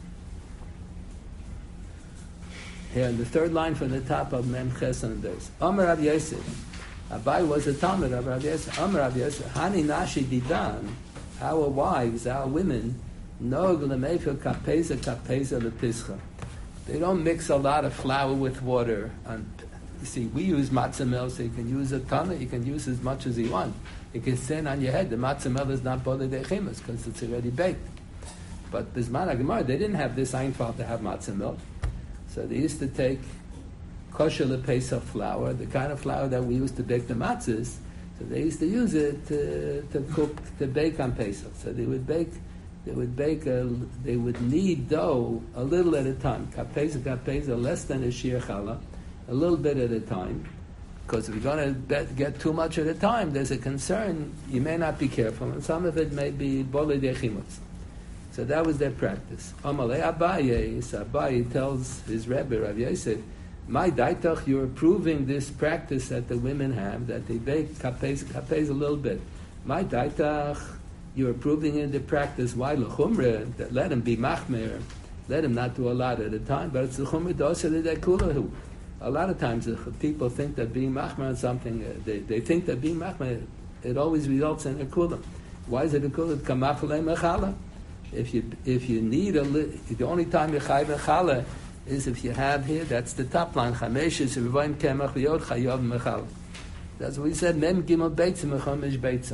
here in the third line from the top of Mem Ches on the base, Amar Rav Yosef, Abai was a Talmud of Rav Yosef, Amar Rav Yosef, Hani Nashi Didan, our wives, our women, Nog Lemefel Kapeza Kapeza Lepischa. They don't mix a lot of flour with water. And you see, we use matzah meal, so you can use a ton, you can use as much as you want. You can stand on your head. The matzah meal is not bothered dechemus because it's already baked. But Bisman HaGemara, they didn't have this Einfeld to have matzah milk. So they used to take kosher lepesach flour, the kind of flour that we used to bake the matzahs. So they used to use it to, to cook, to bake on Pesach. So they would bake, they would bake, a, they would knead dough a little at a time. Kapesa, kapesa, less than a shir challah, a little bit at a time. Because if you're going to get too much at a time, there's a concern, you may not be careful, and some of it may be bolei dechimutz. So that was their practice. Amalei Abaye, so Abaye tells his Rebbe, Rav Yosef, my daitach, you're approving this practice that the women have, that they bake kapez, kapez a little bit. My daitach, you're approving in the practice, why l'chumre, that let him be machmer, let him not do a lot at a time, but it's the chumre dosa l'dekulahu. A lot of times people think that being machmer on something, uh, they, they think that being machmer, it always results in a kula. Why is it a kula? Kamafalei mechala. If you if you need a li- the only time you chayv mechala is if you have here, that's the top line. Chamesh is revoim kemach v'yod chayav mechala. That's what we said. Mem gimel beitza mechamesh beitza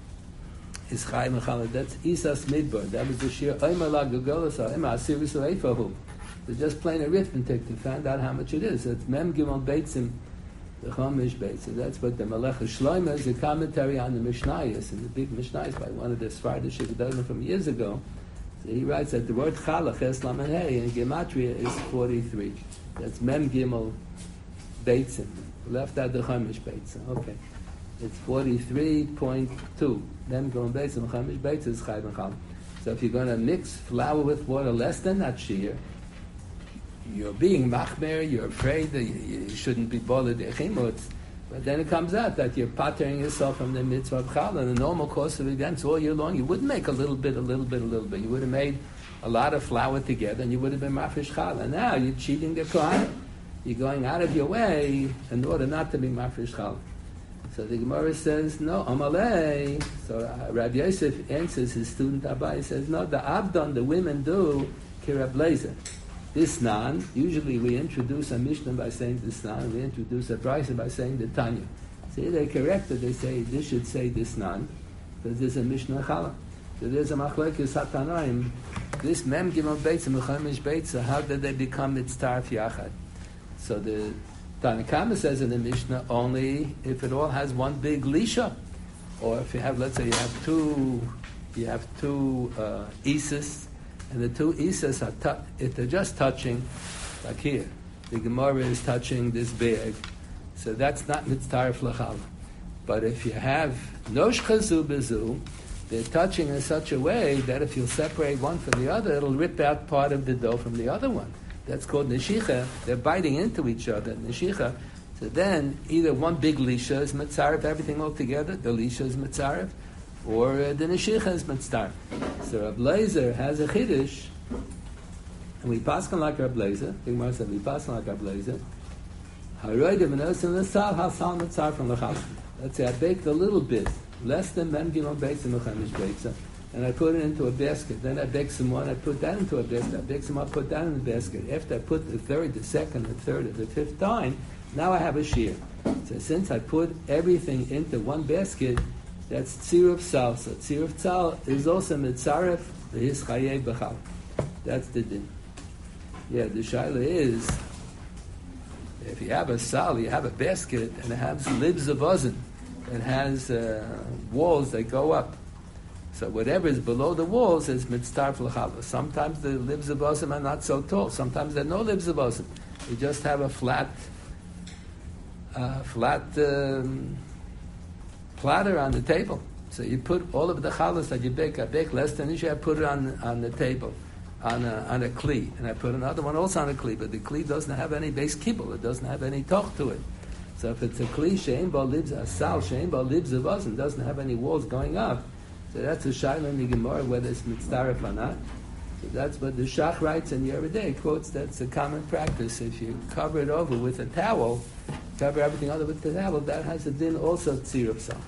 is chayv mechala. That's Isas Midbar. That was the shir oimer la gegolas oimer asirus oifahu. It's just plain arithmetic to find out how much it is. It's mem gimel beitzim the chamesh beitza. That's what the Melech Shloimeh is a commentary on the Mishnayos, and the big Mishnayos by one of the Sephardic Shigdalim from years ago. So he writes that the word Chalach, Es Lamed Hey, in Gematria is forty-three. That's Mem Gimel Beitzim. Left out the Chamesh Beitzim. Okay. It's forty-three point two. Mem Gimel Beitzim, Chamesh Beitzim is Chayv and Chal. So if you're going to mix flour with water less than that shear, you're being machmer, you're afraid that you, you shouldn't be bothered echimutz. But then it comes out that you're pattering yourself from the mitzvah of challah. In the normal course of events all year long, you wouldn't make a little bit, a little bit, a little bit. You would have made a lot of flour together, and you would have been mafresh challah. Now you're cheating the kohen. You're going out of your way in order not to be mafresh challah. So the Gemara says, no, amalei. So uh, Rabbi Yosef answers his student Abai, says, no, the abdon, the women do kirab blazer. This nan, usually we introduce a Mishnah by saying this nan, we introduce a Brisa by saying the Tanya. See, they correct it, they say this should say this nan, because there's a Mishnah Chala. So there's a Machlekes Hatanaim. This Mem Gimel Beitza, Mechamish Beitza, how did they become Mitztarf Yachad? So the Tanakama says in the Mishnah, only if it all has one big Lisha, or if you have, let's say you have two, you have two uh, Isis, and the two isas are tu- if they're just touching, like here, the Gemara is touching this bag, so that's not mitztaref l'challah. But if you have nosh chazu bezu, they're touching in such a way that if you separate one from the other, it'll rip out part of the dough from the other one. That's called neshicha. They're biting into each other, neshicha. So then, either one big lisha is mitzaref, everything all together, the lisha is mitzaref, or uh, the neshicha is mitzaref. So Rav Leizer has a chiddush And we pass on like our blazer. The Gemara said we pass on like our blazer. Haroidim and osim l'sal hasal mitzar from l'chal. Let's say I baked a little bit, less than mem gimel beitza mechamish beitza, and I put it into a basket. Then I bake some more, and I put that into a basket. I bake some more, put that in the basket. After I put the third, the second, the third, the fifth time, now I have a shear. So since I put everything into one basket, that's tziruf sal. So tziruf sal is also mitzaref v'his chayei b'chal. That's the din. Yeah, the shaila is, if you have a sal, you have a basket, and it has libs of ozen. It has uh, walls that go up. So whatever is below the walls is mitzaref l'chala. Sometimes the libs of ozen are not so tall. Sometimes there are no libs of ozen. You just have a flat, uh, flat um, platter on the table. So you put all of the chalas that you bake. I bake less than you should. I put it on on the table, on a on a kli, and I put another one also on a kli. But the kli doesn't have any base kibble. It doesn't have any toch to it. So if it's a kli shein ba libs a sal shein ba libs of us and doesn't have any walls going up, so that's a shaila in the Gemara whether it's mitzdaref or not. So that's what the Shach writes in Yoreh De'ah, quotes that's a common practice. If you cover it over with a towel, cover everything other with the towel, that has a din also tziruf sal.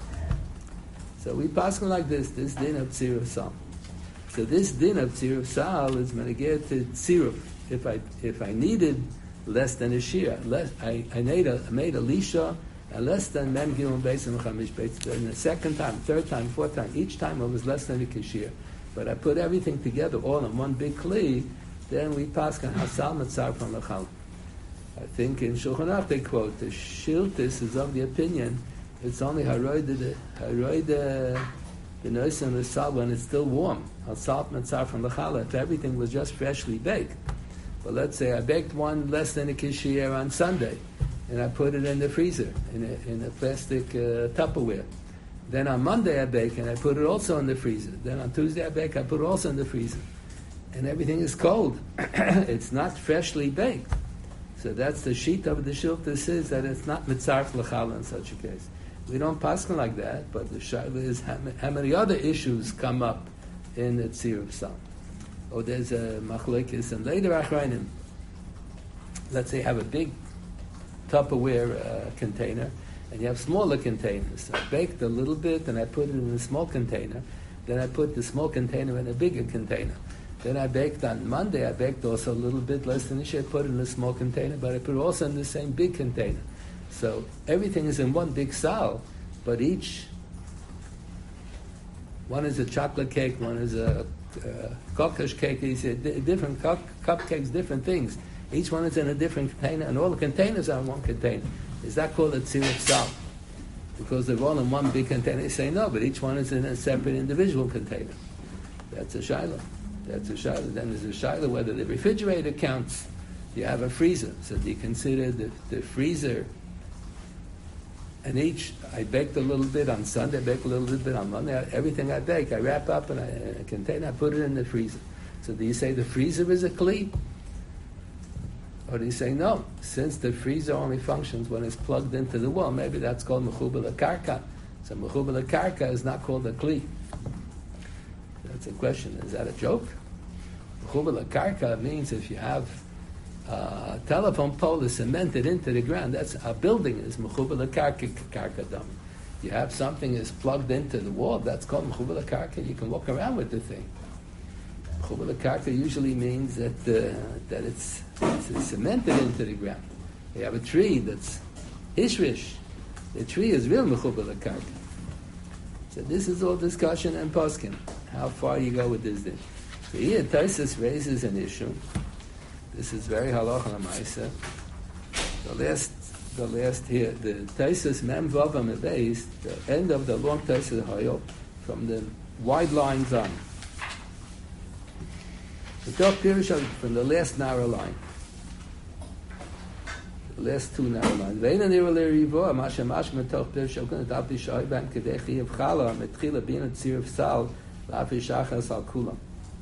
So we pass on like this, this din of tziruf sal. So this din of tziruf sal is when I get to tziruf. If I if I needed less than a shir, less I, I made a I made a lisha and less than mem gimel beis and chamish beis. Then the second time, third time, fourth time, each time it was less than a kashir. But I put everything together all in one big kli. Then we pass on hasal mitzar from l'chal. I think in Shulchan Aruch they quote the Shiltis is of the opinion it's only haroid the haroid the the nois and the sal when it's still warm. Hasal mitzar from l'chal if everything was just freshly baked. But let's say I baked one less than a kishir on Sunday, and I put it in the freezer in a in a plastic uh, Tupperware. Then on Monday I bake and I put it also in the freezer. Then on Tuesday I bake, I put it also in the freezer. And everything is cold. It's not freshly baked. So that's the sheet of the Shilta is that it's not mitzaref l'chala in such a case. We don't paskin like that, but the shaila is how many other issues come up in the tziruf sal. Or there's a machlekes and later achrayim. Let's say you have a big Tupperware uh, container, and you have smaller containers. So I baked a little bit, and I put it in a small container. Then I put the small container in a bigger container. Then I baked on Monday, I baked also a little bit less than this. I put it in a small container, but I put it also in the same big container. So everything is in one big sal, but each, one is a chocolate cake, one is a uh, kokosh cake, these are d- different cup, cupcakes, different things. Each one is in a different container, and all the containers are in one container. Is that called a tziruf sal? Because they're all in one big container. They say no, but each one is in a separate individual container. That's a shaila. That's a shaila. Then there's a shaila whether the refrigerator counts. You have a freezer, so do you consider the, the freezer? And each, I baked a little bit on Sunday, I baked a little bit on Monday. Everything I bake, I wrap up in a, in a container, I put it in the freezer. So do you say the freezer is a kli? Or do you say no? Since the freezer only functions when it's plugged into the wall, maybe that's called mechuber lekarka. So mechuber lekarka is not called a kli. That's a question. Is that a joke? Mechuber lekarka means if you have a telephone pole is cemented into the ground, that's a building is mechuber lekarka karka dam. You have something is plugged into the wall, that's called mechuber lekarka. You can walk around with the thing. Mechuber lekarka usually means that uh, that it's, it's cemented into the ground. You have a tree that's ishrish. The tree is real mechuber lekarka. So this is all discussion and poskin. How far you go with this thing. So here Taisus raises an issue. This is very halacha l'maisa. The last, the last here, the Taisus mem vavam beis, the end of the long Taisus hayop, from the wide lines on. The top pirush from the last narrow line. The last two narrow lines. Ve'ena nira le'rivo, masha mashma top pirush okan adab b'shoy ban kedei chiyav chala metchila bina tziruf sal la'afi shachas al kulam.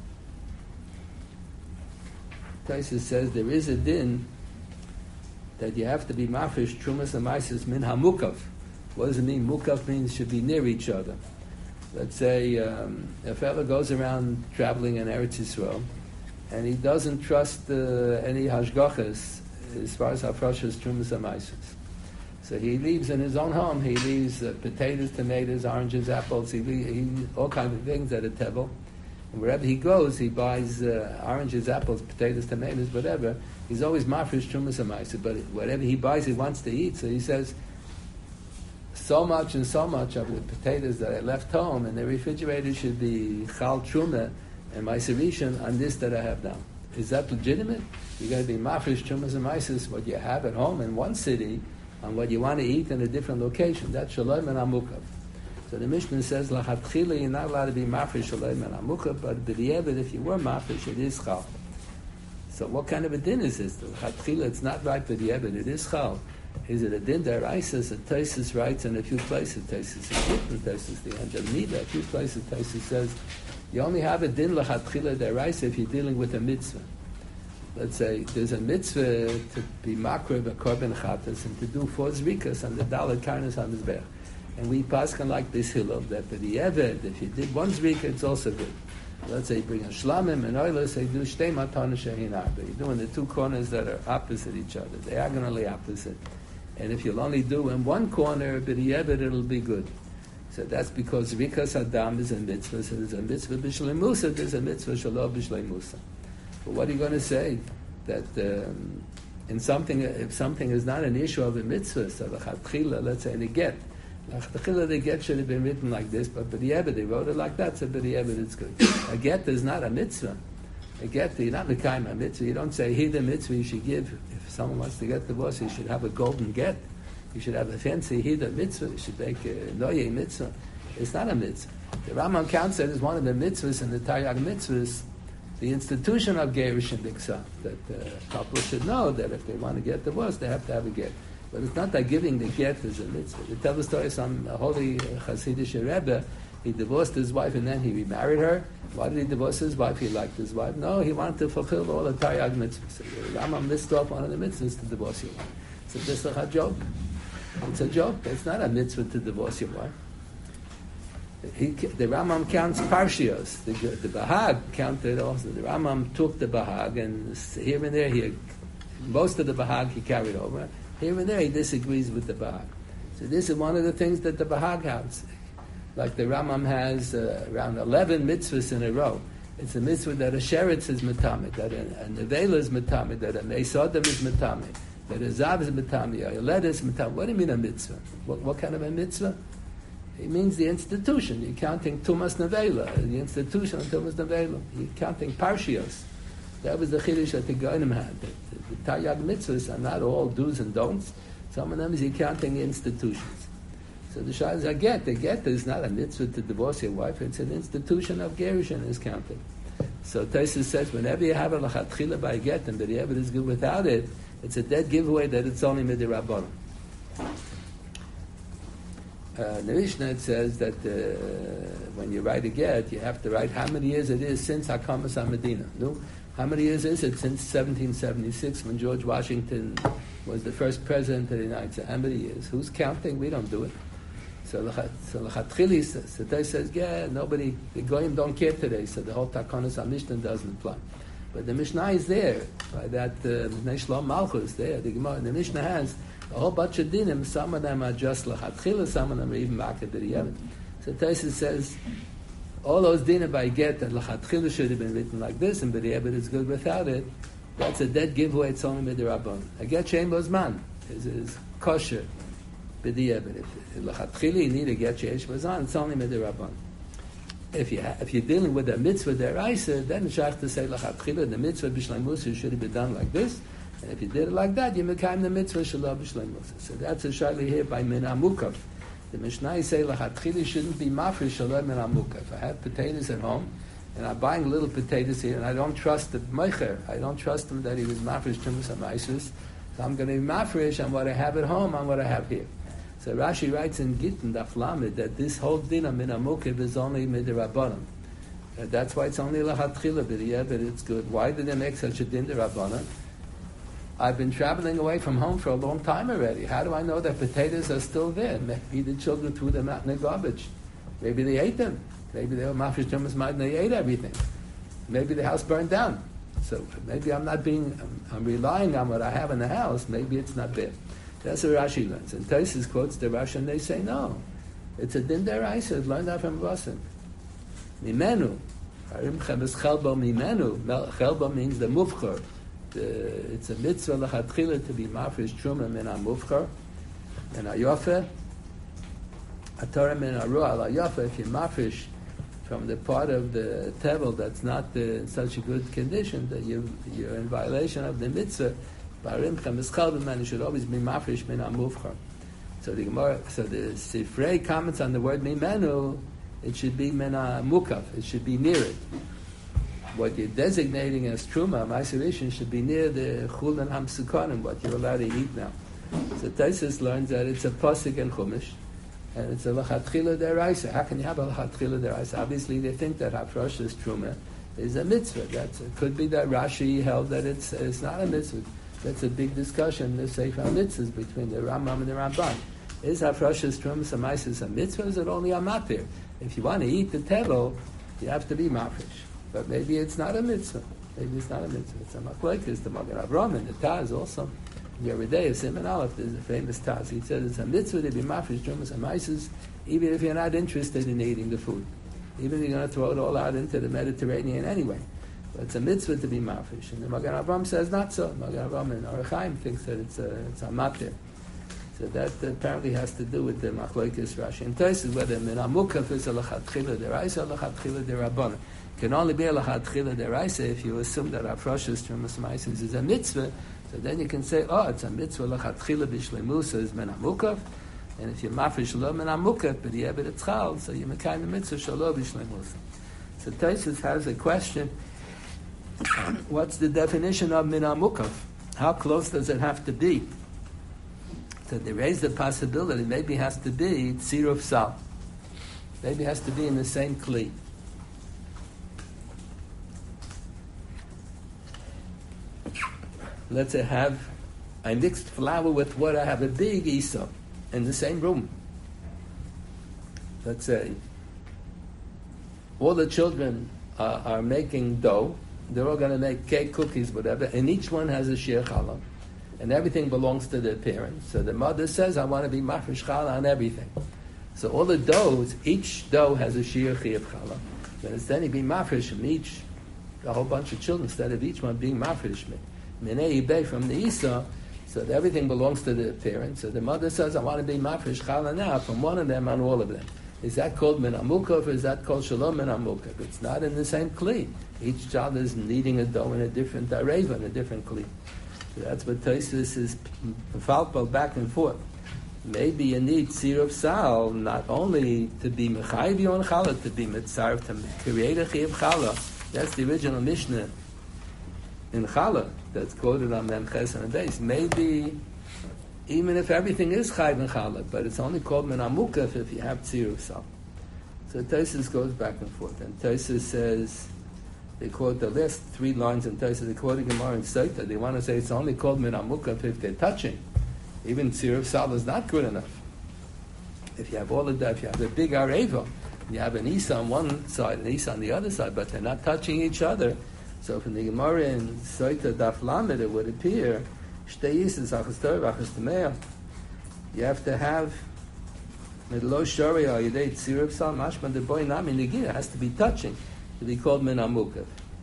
Taisus says there is a din that you have to be mafish trumas and maisis min hamukav. What does it mean? Mukav means should be near each other. Let's say um, a fellow goes around traveling in Eretz Yisrael, and he doesn't trust uh, any hashgachas as far as hafrashas trumas amaisus. So he leaves in his own home. He leaves uh, potatoes, tomatoes, oranges, apples. He, he all kinds of things at a table. And wherever he goes, he buys uh, oranges, apples, potatoes, tomatoes, whatever. He's always mafresh trumas amaisus. But whatever he buys, he wants to eat. So he says, so much and so much of the potatoes that I left home in the refrigerator should be chal truma and ma'aser on this that I have now. Is that legitimate? You got to be mafresh trumas amaisus what you have at home in one city on what you want to eat in a different location. That's shalom and amukav. So the Mishnah says, lachatchila, you're not allowed to be mafresh shalom and amukav, but b'di'evet, if you were mafresh, it is chal. So what kind of a din is this? Lachatchila, it's not right b'di'evet, it is chal. Is it a din deraisa? A Taisus writes in a few places, Taisus is different, Taisus the Angel Nida, a few places Taisus says, you only have a din lachatchila deraisa if you're dealing with a mitzvah. Let's say there's a mitzvah to be makriv a korban chatas and to do four zrikas on the daled karnas on the and we paskan like this hillel that for the eved, if you did one zrika, it's also good. Let's say you bring a shlamim and oilers, they do shtei matana shehin arba. You're doing the two corners that are opposite each other, diagonally opposite. And if you'll only do in one corner, but the eved, it'll be good. So that's because zrikas adam is a mitzvah. So there's a mitzvah b'shlei musa, there's a mitzvah shalom b'shlei musa. But what are you going to say? That um, in something, if something is not an issue of a mitzvah, so the chatchila, let's say the get, the chatchila the get should have been written like this, but b'di'evet they wrote it like that, so b'di'evet it's good. A get is not a mitzvah. A get, you're not mekayim a mitzvah. You don't say, here the mitzvah you should give. If someone wants to get divorced, he should have a golden get. You should have a fancy hida mitzvah. You should make a noye mitzvah. It's not a mitzvah. The Rambam counts it as one of the mitzvahs in the Taryag mitzvahs, the institution of Gerish and Diksa, that uh, couple should know that if they want to get divorced, they have to have a get. But it's not that giving the get is a mitzvah. They tell the story, some holy Hasidic Rebbe, he divorced his wife and then he remarried her. Why did he divorce his wife? He liked his wife. No, he wanted to fulfill all the Taryag mitzvahs. So the Rambam missed off one of the mitzvahs to divorce your wife. So this is a joke. It's a joke. It's not a mitzvah to divorce your wife. He, the Rambam counts parshios. The, the Bahag counted also. The Rambam took the Bahag and here and there, he, most of the Bahag he carried over. Here and there he disagrees with the Bahag. So this is one of the things that the Bahag has. Like the Rambam has uh, around eleven mitzvahs in a row. It's a mitzvah that a sheretz is metamid, that a, a nevela is metamid, that a meisodam is metamid, that a zav is metamid, a yoled is metamid. What do you mean a mitzvah? What, what kind of a mitzvah? It means the institution. You're counting Tumas Nevela, the institution of Tumas Nevela. You're counting Parshios. That was the Chiddush that the Goyim had. The, the, the Taryag mitzvahs are not all do's and don'ts. Some of them is you're counting the institutions. So the Shah is a get. The get is not a mitzvah to divorce your wife. It's an institution of Gerushin is counted. So Taisus says, whenever you have a lachatchila by get, and the Rebbe is good without it, it's a dead giveaway that it's only midirabbanan. Uh, the Mishnah it says that uh, when you write a get, you have to write how many years it is since Hakamas HaMedina. No? How many years is it since seventeen seventy-six when George Washington was the first president of the United States? How many years? Who's counting? We don't do it. So L'chatchili says, so they says, yeah, nobody, the Goyim don't care today, so the whole Takanas HaMishnah doesn't apply. But the Mishnah is there, by that uh, Shlom Malchus there, the Gemara, the Mishnah has a whole bunch of dinim, some of them are just l'chatchila, some of them are even maked b'di'evet. So Taisus says, all those dinim by get that l'chatchila should have been written like this, and b'di'evet is good without it, that's a dead giveaway, it's only midirabbanan. A get she'ein bo zman is, is kosher b'di'evet. If l'chatchila you need a get she'ein bo zman, it's only midirabbanan. If you ha- if you're dealing with a mitzvah deraisa, then it's shach to say l'chatchila, the mitzvah b'shlei musa should have been done like this. And if you did it like that, you mekayim the mitzvah shalom b'shlei musa. So that's a shaila here by min amukav. The Mishnah say lachatchili shouldn't be mafresh shalom min amukav. If I have potatoes at home, and I'm buying little potatoes here, and I don't trust the meicher, I don't trust him that he was mafresh tumas hamaisus, so I'm going to be mafresh on what I have at home, on what I have here. So Rashi writes in Gittin Daf Lamed that this whole din of min amukav is only midirabbanan. Uh, that's why it's only lachatchila b'di'evet, but it's good. Why did they make such a din d'rabbanan? I've been traveling away from home for a long time already. How do I know that potatoes are still there? Maybe the children threw them out in the garbage. Maybe they ate them. Maybe they were mafresh tumas ma'ad and they ate everything. Maybe the house burned down. So maybe I'm not being, I'm, I'm relying on what I have in the house. Maybe it's not there. That's what Rashi learns. And Taisus quotes the Rashi, and they say no, it's a din deraisa. Learned that from Vasim. Mimenu, harim chemes chelbo mimenu. Chelbo means the mufchar. It's a mitzvah lechatchila to be mafresh truma min hamufchar min hayofe. Atorah min haruah al hayofe. If you mafresh from the part of the tevel that's not in such a good condition, that you, you're in violation of the mitzvah. Barim chemes chelbo man, you should always be mafresh min hamufchar. So the Gemara, so the Sifrei comments on the word mimenu. It should be mena mukaf. It should be near it. What you're designating as truma, ma'aserishin, should be near the chul and hamsukonim, what you're allowed to eat now. So Taisus learns that it's a pasuk and chumash, and it's a lachatchila deraisa. How can you have a lachatchila deraisa? Obviously, they think that hafrashas truma is a mitzvah. That's it could be that Rashi held that it's it's not a mitzvah. That's a big discussion in the Sefer HaMitzvahs between the Rambam and the Ramban. Is hafrashas truma samaisis a mitzvah? Is it only a matir? If you want to eat the tevel, you have to be mafresh. But maybe it's not a mitzvah. Maybe it's not a mitzvah. It's a machlokes. The Magen Avraham and the Taz also. Every day, Simon Aleph, there's a famous Taz. He says it's a mitzvah to be mafresh trumas and maises, even if you're not interested in eating the food. Even if you're going to throw it all out into the Mediterranean anyway. But it's a mitzvah to be mafresh. And the Magen Avraham says not so. Magen Avraham and Orach Chaim thinks that it's a, it's a matir. So that apparently has to do with the machlokes Rashi and Taisus, whether min hamukaf is a lachatchila deraisa or lachatchila derabbanan. Can only be a lachatchila deraisa if you assume that hafrashas trumas ma'asos is a mitzvah. So then you can say, oh, it's a mitzvah lachatchila b'shleimusa is min hamukaf, and if you're mafresh lo min hamukaf, but you have it tzchal, so you're mekayim the mitzvah shalo b'shleimusa. So Taisus has a question: what's the definition of min hamukaf? How close does it have to be? So they raise the possibility maybe it has to be tzir of sal. Maybe it has to be in the same kli. Let's say have I mixed flour with what I have a big isa in the same room. Let's say all the children are, are making dough. They're all going to make cake, cookies, whatever, and each one has a shir challah. And everything belongs to the parents. So the mother says, I want to be mafresh challah on everything. So all the doughs, each dough has a shir chiyuv challah. But instead of being mafresh from each, a whole bunch of children, instead of each one being mafresh minei ibei from the isa, so that everything belongs to the parents. So the mother says, I want to be mafresh challah now from one of them on all of them. Is that called min hamukaf or is that called shalom min hamukaf? It's not in the same kli. Each child is kneading a dough in a different dareva, in a different kli. So that's what Taisus is falpal back and forth. Maybe you need tzir of sal not only to be mechayiv on challah, to be mitzarv, to create a chiyav challah. That's the original Mishnah in challah that's quoted on Mem Ches and Beis. Maybe even if everything is chayiv in challah, but it's only called min hamukaf if you have tzir of sal. So Taisus goes back and forth, and Taisus says. They quote the last three lines in Taisus. They quote Gemara in Saita. They want to say it's only called min hamukaf if they're touching. Even tzir of sal is not good enough. If you have all of that, if you have a big areva, you have an isa on one side and isa on the other side, but they're not touching each other. So from the Gemara in Saita Daf Lamed, it would appear shtei isas achas tov achas tameah. You have to have midlo sharia yedei tzir of sal mashman de boy nami negia. It has to be touching to be called min hamukaf.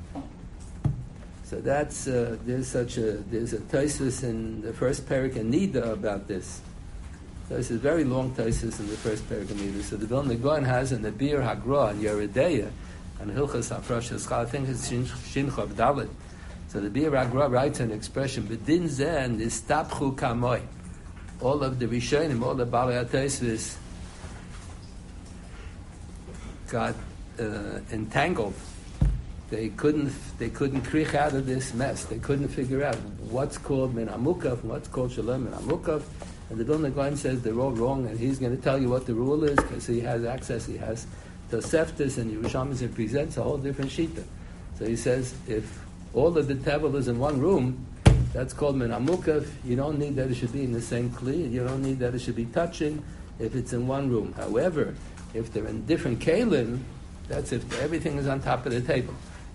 So that's uh, there's such a there's a Taisus in the first parak in Nida about this. So this is very long Taisus in the first parak in Nida. So the Vilna Gaon has in the Bir Hagra and Yeredeya and Hilchas Hafrashas Chal. I think it's Shin Chav Dalet. So the Bir Hagra writes an expression B'din zeh and istapchu kamoi. All of the Rishonim, all the Balei Taisus got Uh, entangled. They couldn't. They couldn't krich out of this mess. They couldn't figure out what's called min hamukaf and what's called shalom min hamukaf. And the Vilna Gaon says they're all wrong, and he's going to tell you what the rule is because he has access. He has Toseftas and Yerushalmi and presents a whole different shita. So he says if all of the tevel is in one room, that's called min hamukaf. You don't need that it should be in the same kli. You don't need that it should be touching if it's in one room. However, if they're in different kalim, that's if everything is on top of the table.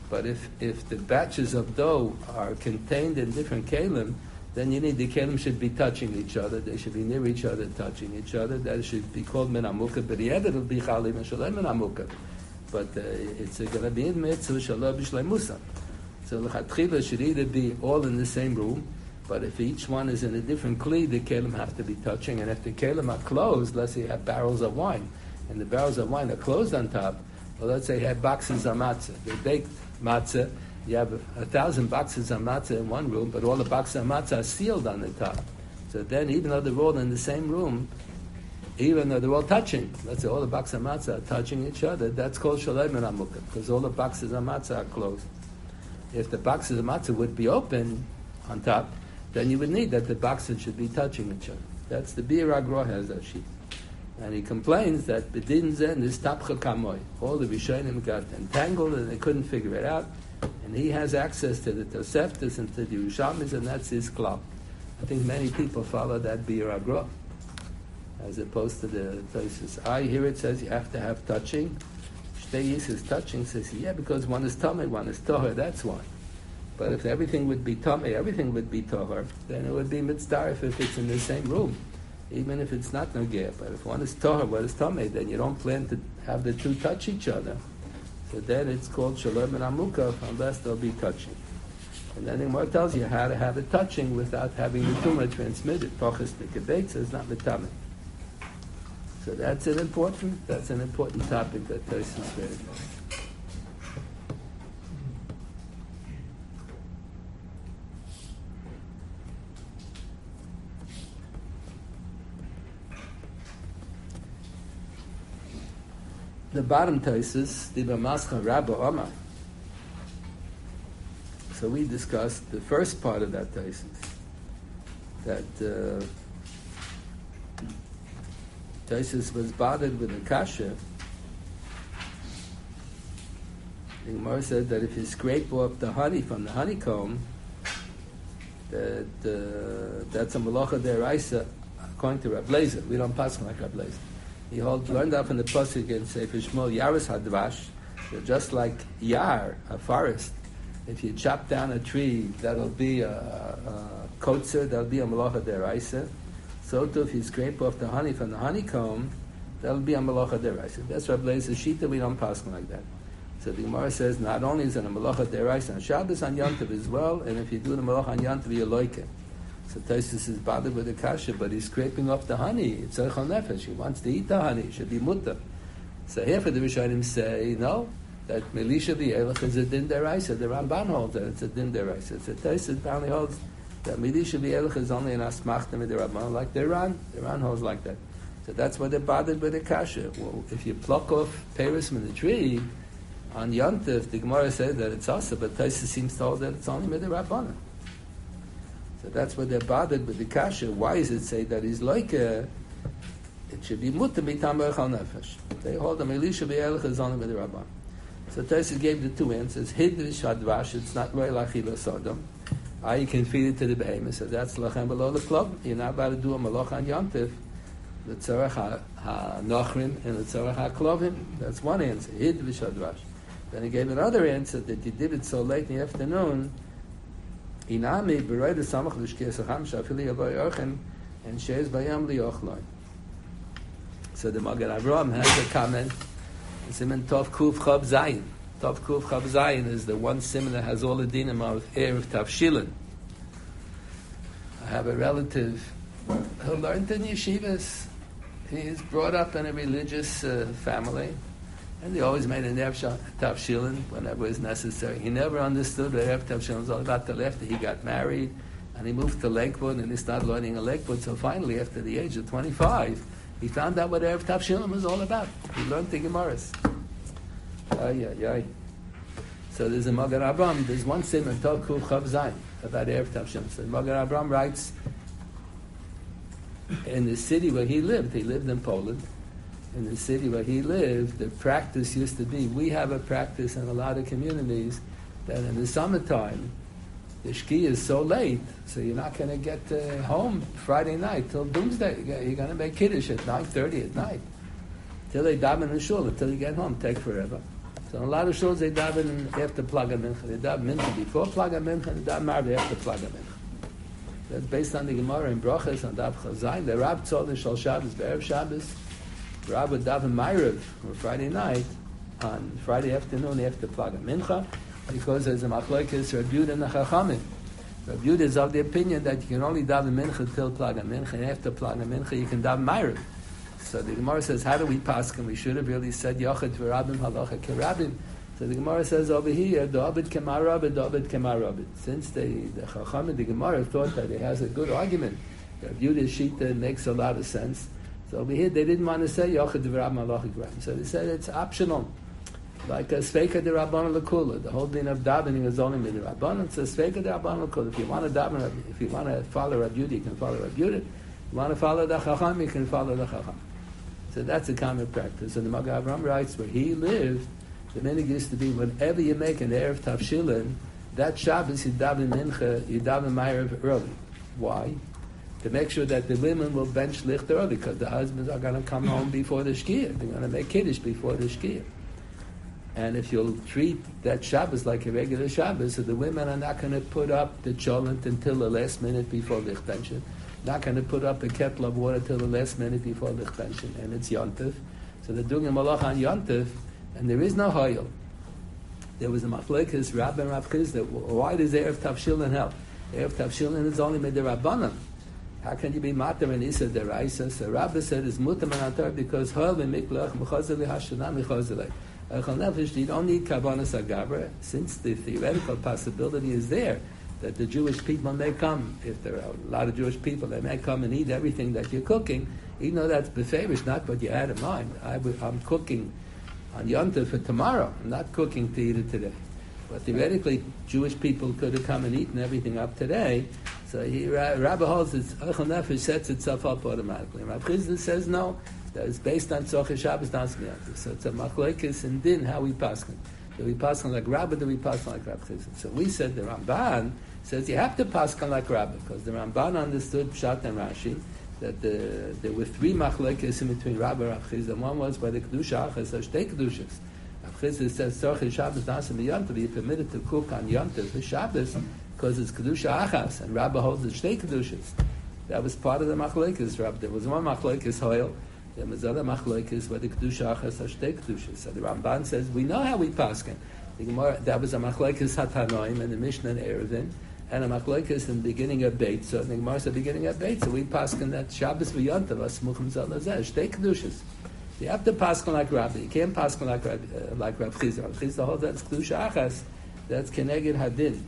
But if, if the batches of dough are contained in different kelim, then you need the kelim should be touching each other. They should be near each other, touching each other. That should be called min amukah. But yet it'll be chalim and shalem min amukah. But uh, it's going to be in mitzvah shalom b'shleimusa. So l'chatchila should either be all in the same room, but if each one is in a different kli, the kelim have to be touching. And if the kelim are closed, let's say you have barrels of wine, and the barrels of wine are closed on top, well, let's say you have boxes of matzah. They baked matzah. You have a, a thousand boxes of matzah in one room, but all the boxes of matzah are sealed on the top. So then, even though they're all in the same room, even though they're all touching, let's say all the boxes of matzah are touching each other, that's called shalom min amukah, because all the boxes of matzah are closed. If the boxes of matzah would be open on top, then you would need that the boxes should be touching each other. That's the Bir Agro has that sheet. And he complains that B'din Zen is tapcha kamoy. All the Rishonim got entangled and they couldn't figure it out. And he has access to the Toseftas and to the Yerushalmis, and that's his club. I think many people follow that Bir Agro, as opposed to the places. I hear it says you have to have touching. Shtei is touching, says, yeah, because one is Tameh, one is Toher, that's why. But if everything would be Tameh, everything would be Toher, then it would be Mitzdarif if it's in the same room, even if it's not Nogeh. But if one is Toher, one is Tameh, then you don't plan to have the two touch each other. So then it's called Shalom and Amukah, unless they'll be touching. And then the Gemara tells you how to have it touching without having the tumah transmitted. Pachas Mikabeit says not Mitameh. So that's an important, that's an important topic that Tosis is very important. The bottom Tosis, the B'mascha Rabba Omar. So we discussed the first part of that Tosis, that uh, Tosis was bothered with a kasha. The Gemara said that if you scrape off the honey from the honeycomb, that uh, that's a malacha deraisa, according to Rab Lezer. We don't pass like Rab Lezer. He holds, learned up in the pasuk in Sefer Shmuel, Yaris Hadvash, that just like Yar, a forest, if you chop down a tree, that'll be a, a kotzer, that'll be a malacha deraisa. So too, if you scrape off the honey from the honeycomb, that'll be a malacha deraisa. That's Rab Lezer's shita. We don't pass like that. So the Gemara says not only is it a malacha deraisa on Shabbos, on Yom Tov as well, and if you do the malacha on Yom Tov, you like it. So Tosis is bothered with the kasha, but he's scraping off the honey. It's tzarich nefesh. He wants to eat the honey. It should be mutter. So here for the Rishonim say no, that melisha v'elech is a din deraisa. The Ramban holds that it's a din deraisa. So Tosis apparently holds that Midisha V'elech is only an asmachta midirabban, like the Iran. The Iran holds like that. So that's why they're bothered with the kasha. Well, if you pluck off peris from the tree, on Yom Tov, the Gemara said that it's asa, but Taisa seems to hold that it's only midirabban. So that's why they're bothered with the kasha. Why does it say that he's like a, it should be mutter b'tam b'chal nefesh. They hold that Midisha V'elech is only midirabban. So Taisa gave the two answers. Hidrish hadvash, it's not roy lachila sodom. Ah, you can feed it to the behemoth. So that's lachem below the club. You're not about to do a malach on Yom Tov. The tzarech ha-nochrim and the tzarech ha-klovim. That's one answer. Hid v'shadvash. Then he gave another answer that you did it so late in the afternoon. Inami b'roi the samach l'shkei sacham shafili yavoi orchem and sheis bayam liochloi. So the Magen Avraham has a comment. Siman Tov Kuf Chav Zayin. Tov Kuf Chav Zayin is the one simon that has all the dinim of Erev Tavshilin. I have a relative who learned in yeshivas. He is brought up in a religious uh, family, and they always made an Erev Tavshilin whenever it was necessary. He never understood what Erev Tavshilin was all about till after he got married, and he moved to Lakewood, and he started learning in Lakewood. So finally, after the age of twenty-five, he found out what Erev Tavshilin was all about. He learned the Gemaras. Ay, ay, ay. So there's a Magen Avraham, there's one simon, Tov Kuf Chav Zayin, about Erev Tavshilin. So Magen Avraham writes, in the city where he lived, he lived in Poland, in the city where he lived, the practice used to be, we have a practice in a lot of communities, that in the summertime, the shki is so late, so you're not going to get uh, home Friday night till doomsday. You're going to make kiddush at nine thirty at night. Till they daven in shul, until you get home, take forever. So in a lot of shuls they daven after Plaga Mincha. They daven Mincha before Plaga Mincha, and they daven Marv after Plaga Mincha. That's based on the Gemara in Brachas on Dav Chazayin. The Rab told the Shal Shabbos, Be'erev Shabbos, Rab would daven Ma'ariv on Friday night, on Friday afternoon after Plaga Mincha, because there's a machlokes Reb Yehuda and the Chachamim. Reb Yehuda is of the opinion that you can only daven Mincha till Plaga Mincha, and after Plaga Mincha you can daven Ma'ariv. So the Gemara says, how do we paskin? We should have really said Yochid v'Rabim halacha kerabim. So the Gemara says over here, Do'abed kemarabed, Do'abed kemarabed. Since they, the Chacham and the Gemara thought that it has a good argument, Reb Yehuda's shita makes a lot of sense. So over here they didn't want to say Yochid v'Rabim halacha kerabim. So they said it's optional. Like a Sveika de Rabbanan L'Kula. The whole din of davening is only with the Rabbanan. So Sveika de Rabbanan L'Kula. If you want to daven, if you want to follow Reb Yehuda, you can follow Reb Yehuda. If you want to follow the Chacham, you can follow the Chacham. So that's a common practice. And the Magen Avraham writes, where he lived, the minhag used to be, whenever you make an Erev Tavshilin, that Shabbos you daven Mincha, you daven Ma'ariv early. Why? To make sure that the women will bench licht early, because the husbands are going to come home before the Shkia. They're going to make Kiddush before the Shkia. And if you'll treat that Shabbos like a regular Shabbos, so the women are not going to put up the cholent until the last minute before licht benchen. Not going to put up a kettle of water till the last minute before the benchen, and it's Yontif. So they're doing a malach on Yontif, and there is no hoyel. There was a machlekes, Rabbi and Rav Chisda. Why does Erev Tavshilin help? Erev Tavshilin is only made the Rabbanan. How can you be matar and isa deraisa? So Rabbi said it's mutar and atar because hoyel v'miklach mechazeli hashana mechazeli. You don't need kavanas agabra, since the theoretical possibility is there that the Jewish people may come, if there are a lot of Jewish people, they may come and eat everything that you're cooking, even though that's beferish, not what you had in mind. I w- I'm cooking on Yom Tov for tomorrow. I'm not cooking to eat it today. But theoretically, Jewish people could have come and eaten everything up today. So he, Rabbi holds it, Eichel Nefesh sets itself up automatically. Rabbi Chisda says no, that is based on Tzorchei Shabbos, not Yom Tov. So it's a machlokes in din, how we paskin. Do we paskin like Rabbi, do we paskin like Rabbi Chisda? So we said the Ramban says you have to paskin like Rabbi, because the Ramban understood Pshat and Rashi, that the, there were three machlokes in between Rabbi and Rabbi Chisda. One was by the Kedusha Achas, there's two Kedushas. Rabbi Chisda says, Tzorchei Shabbos, not Yom Tov, you're permitted to cook on Yom Tov for Shabbos, because it's Kedusha Achas, and Rabbi holds it's two Kedushas. That was part of the machlokes, Rabbi. There was one machlokes, Hoyel, there was other machlokes where the Kedusha Achas are two Kedushas. So the Ramban says, we know how we paskin. The Gemara, that was a machlokes Hatanoim and the Mishnah and Erevin, and a machlokes in the beginning of Beit. So the Gemara said, beginning of Beit, so we paskin that Shabbos v'Yontav, Asmuchim Zalazeh, two Kedushas. You have to paskin like Rabbi. You can't paskin like Rabbi, uh, like Rabbi Chisda. Rabbi Chisda holds that's Kedusha Achas, that's Keneged Hadin.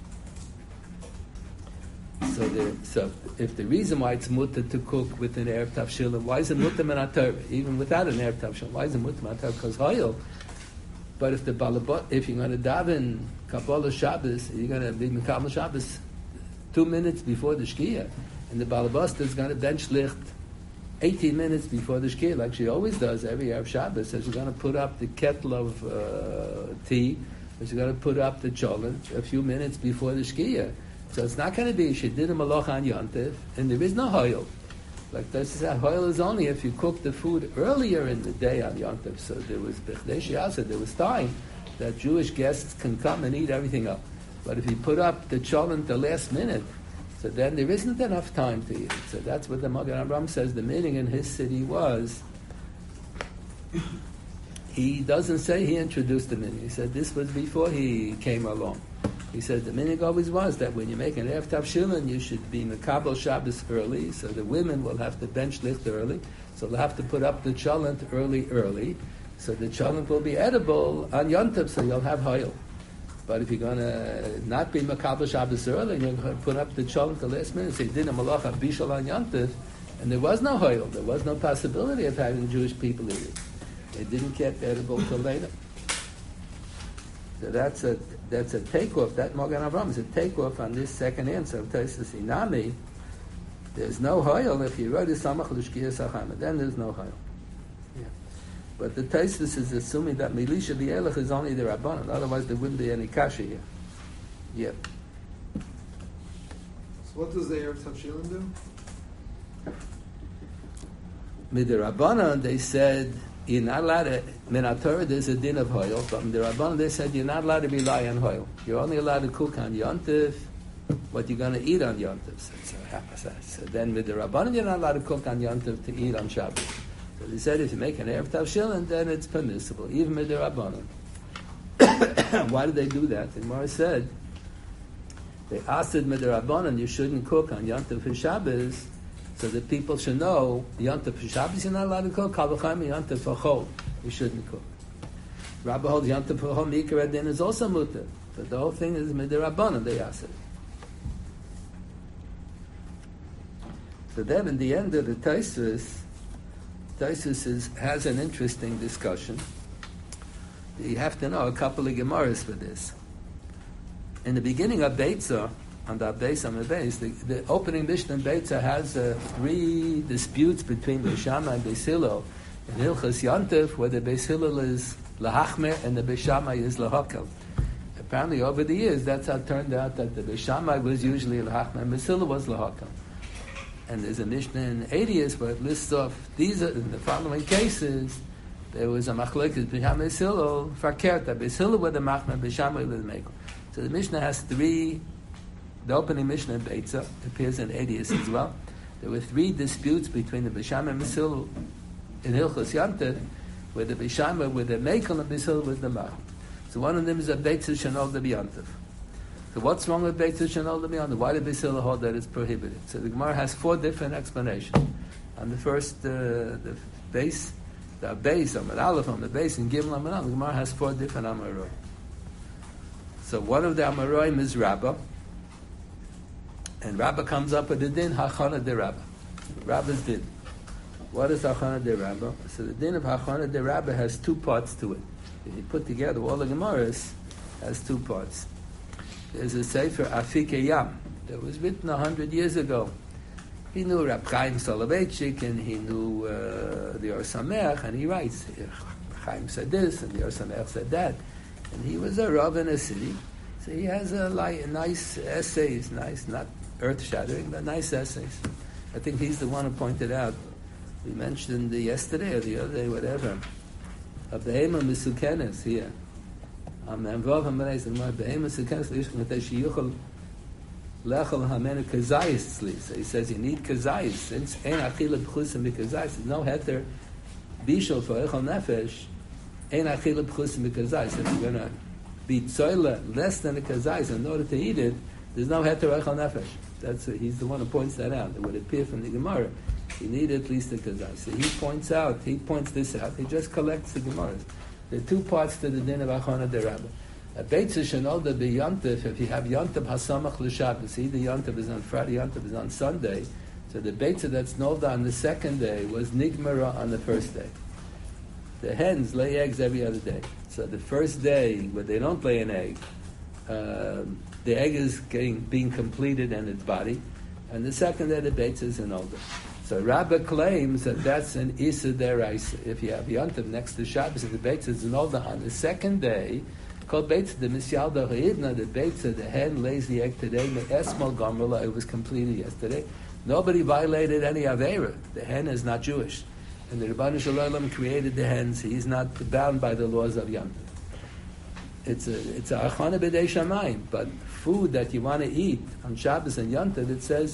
So, the, so if the reason why it's mutter to cook with an Erev Tavshilin, why is it mutter menatar? Even without an Erev Tavshilin, why is it mutter menatar? Because hoyel. But if the balabot, if you're going to daven Kabbalah Shabbos, you're going to be Kabbalah Shabbos two minutes before the Shkia, and the balabasta is going to bench licht eighteen minutes before the Shkia, like she always does every Erev Shabbos. So she's going to put up the kettle of uh, tea, and she's going to put up the cholent a few minutes before the Shkia. So it's not going to be she did a malach on Yontif, and there is no hoyel. Like this is hoyel is only if you cook the food earlier in the day on Yontif. So there was b'chdei she'asa, there was time that Jewish guests can come and eat everything up. But if you put up the cholent the last minute, so then there isn't enough time to eat it. So that's what the Magen Avraham says. The meaning in his city was, he doesn't say he introduced the meaning. He said this was before he came along. He said the minhag always was that when you make an Erev Tavshilin, you should be Mekabel Shabbos early, so the women will have to bench licht early, so they'll have to put up the cholent early, early, so the cholent will be edible on Yontif, so you'll have hoyel. But if you're going to not be Mekabel Shabbos early, and you're going to put up the cholent the last minute, say dinner malacha bishal on Yontif, and there was no hoyel, there was no possibility of having Jewish people eat it. It didn't get edible till later. So that's a that's a takeoff. That Magen Avraham is a takeoff on this second answer of Tosfos Inami. There's no hoyel if you wrote a samach l'shkiyas hachama. Then there's no hoyel. Yeah. But the Tosfos is assuming that milisha b'elech is only the rabbanon. Otherwise, there wouldn't be any kasha here. Yep. So what does the Erev Tavshilin do? With the rabbanon, they said you're not allowed to, in our Torah there's a din of hoil, but in the Rabbanan they said you're not allowed to rely on hoil. You're only allowed to cook on Yontif what you're going to eat on Yontif. So, so, so then with the Rabbanan you're not allowed to cook on Yontif to eat on Shabbos. So they said if you make an Erev Tavshilin, then it's permissible, even with the Rabbanan. Why did they do that? The Gemara said, they asked it with the Rabbanan, you shouldn't cook on Yontif for Shabbos, so that people should know, Yontif for Shabbos you're not allowed to cook, Kal v'chaim Yontif for Chol, you shouldn't cook. Rabbi holds Yontif for Chol, Mikra Din is also mutter. But the whole thing is with the Rabbanan, they asked it. So then in the end of the Tosfos, Tosfos is, has an interesting discussion. You have to know a couple of Gemaras for this. In the beginning of Beitzah, on the Beis on the Beis, the, the opening Mishnah in Beitzah has uh, three disputes between Beis Shammai and Beis Hillel. In Hilchos Yontif, where the Beis Hillel is lahachmer and the Beis Shammai is lahakel. Apparently, over the years, that's how it turned out that the Beis Shammai was usually lahachmer and Beis Hillel was lahakel. And there's a Mishnah in eighties where it lists off these are, in the following cases. There was a machlokes Beis Shammai Beis Hillel farkerta. Beis Hillel with the machmer, Beis Shammai with the mekel. So the Mishnah has three. The opening Mishnah in Beitzah appears in eighties as well. There were three disputes between the Beis Shammai and Beis Hillel in Hilchos Yontif, where the Beis Shammai with the mekel and Beis Hillel with the machmer. So one of them is a Beitzah Shenol the B'Yontif. So what's wrong with Beitzah Shenol the B'Yontif? Why did Beis Hillel hold that it's prohibited? So the Gemara has four different explanations. On the first, uh, the base, the base, on the Aleph, on the base, and Gimel on the Aleph, the Gemara has four different Amaroi. So one of the Amaroi is Rabbah, and Rabbah comes up with the din Hachana de Rabbah. Rabbah's din. What is Hachana de Rabbah? So the din of Hachana de Rabbah has two parts to it. If you put together all the Gemaras, it has two parts. There's a Sefer Afike Yam that was written a hundred years ago. He knew Rab Chaim Soloveitchik and he knew uh, the Or Sameach, and he writes, Chaim said this and the Or Sameach said that. And he was a Rav in a city, so he has a, like, nice essays, nice, not earth-shattering, but nice essays. I think he's the one who pointed out, we mentioned yesterday or the other day, whatever, of the Behema Misukenes here. Um, and Rav HaMenes, and my Behema Misukenes, Lechel Hamenu Kazayis Tzli. So he says you need Kazayis. Since Ein Achila B'chusim B'Kazayis, there's no heter Bishol for Echol Nefesh, Ein Achila B'chusim B'Kazayis. If you're going to be tzoyle less than a Kazayis in order to eat it, there's no heter Echol Nefesh. That's a, he's the one who points that out. It would appear from the Gemara. You need at least a Kazayis. So he points out, he points this out. He just collects the Gemaras. There are two parts to the din of Achana de Rabbah. A Beitzah Shenol de B'Yontif, if you have Yontif Hasamach L'Shabbos, either Yontif is on Friday, Yontif is on Sunday, so the Beitzah that's nolda on the second day was Nigmara on the first day. The hens lay eggs every other day. So the first day, where they don't lay an egg, uh, the egg is getting being completed in its body, and the second day the Beitzah is an older. So Rabbah claims that that's an Issa Deraisa. If you have Yontif next to Shabbos, and the Beitzah is an older on the second day, called Beitzah, the Misyalda Ha'idna, the Beitzah, the hen lays the egg today, the Esmal Gomrla, it was completed yesterday. Nobody violated any Aveira. The hen is not Jewish. And the Ribono Shel Olam created the hens. He's not bound by the laws of Yom Tov. It's a it's a Achana B'dei Shamayim, but food that you want to eat on Shabbos and Yom Tov, it says,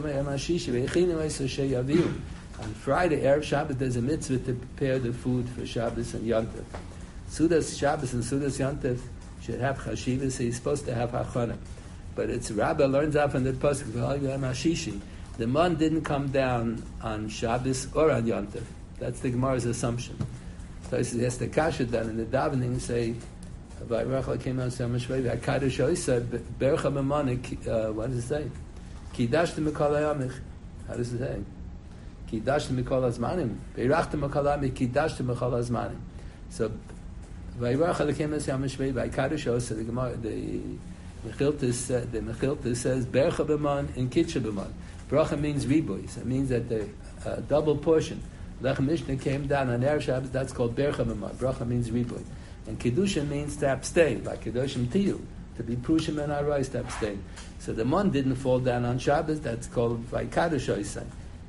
on Friday, Erev Shabbos, there's a mitzvah to prepare the food for Shabbos and Yom Tov. Sudas Shabbos and Sudas Yontif should have chashivas, so he's supposed to have hachana. But it's Rabbah learns out from the pasuk Hashishi. The man didn't come down on Shabbos or on Yontif. That's the Gemara's assumption. So he says, yes, the kasha done in the davening say, "Vayirach came out Sam Shvei Hakadosh Oisa Bercha Memanik." What does it say? Kidashtem Mikol Hayamich. How does it say? Kidashtem Mikol Hazmanim. Beirachtem Mikol Hayamich. Kidashtem Mikol Hazmanim. So. Vayirach Elokim Es Yom Shvei Vayikadosh Osa. The Gemara, the Mechilta, the Mechilta says Bercha B'man and Kitcha B'man. Bracha means riboy. So it means that the uh, double portion. Lechem Mishnah came down on Erev Shabbos. That's called Bercha B'man. Bracha means riboy, and Kedusha means to abstain, like Kedoshim Tiyu, to be prushim and arais, to abstain. So the man didn't fall down on Shabbos. That's called Vayikadosh Osa.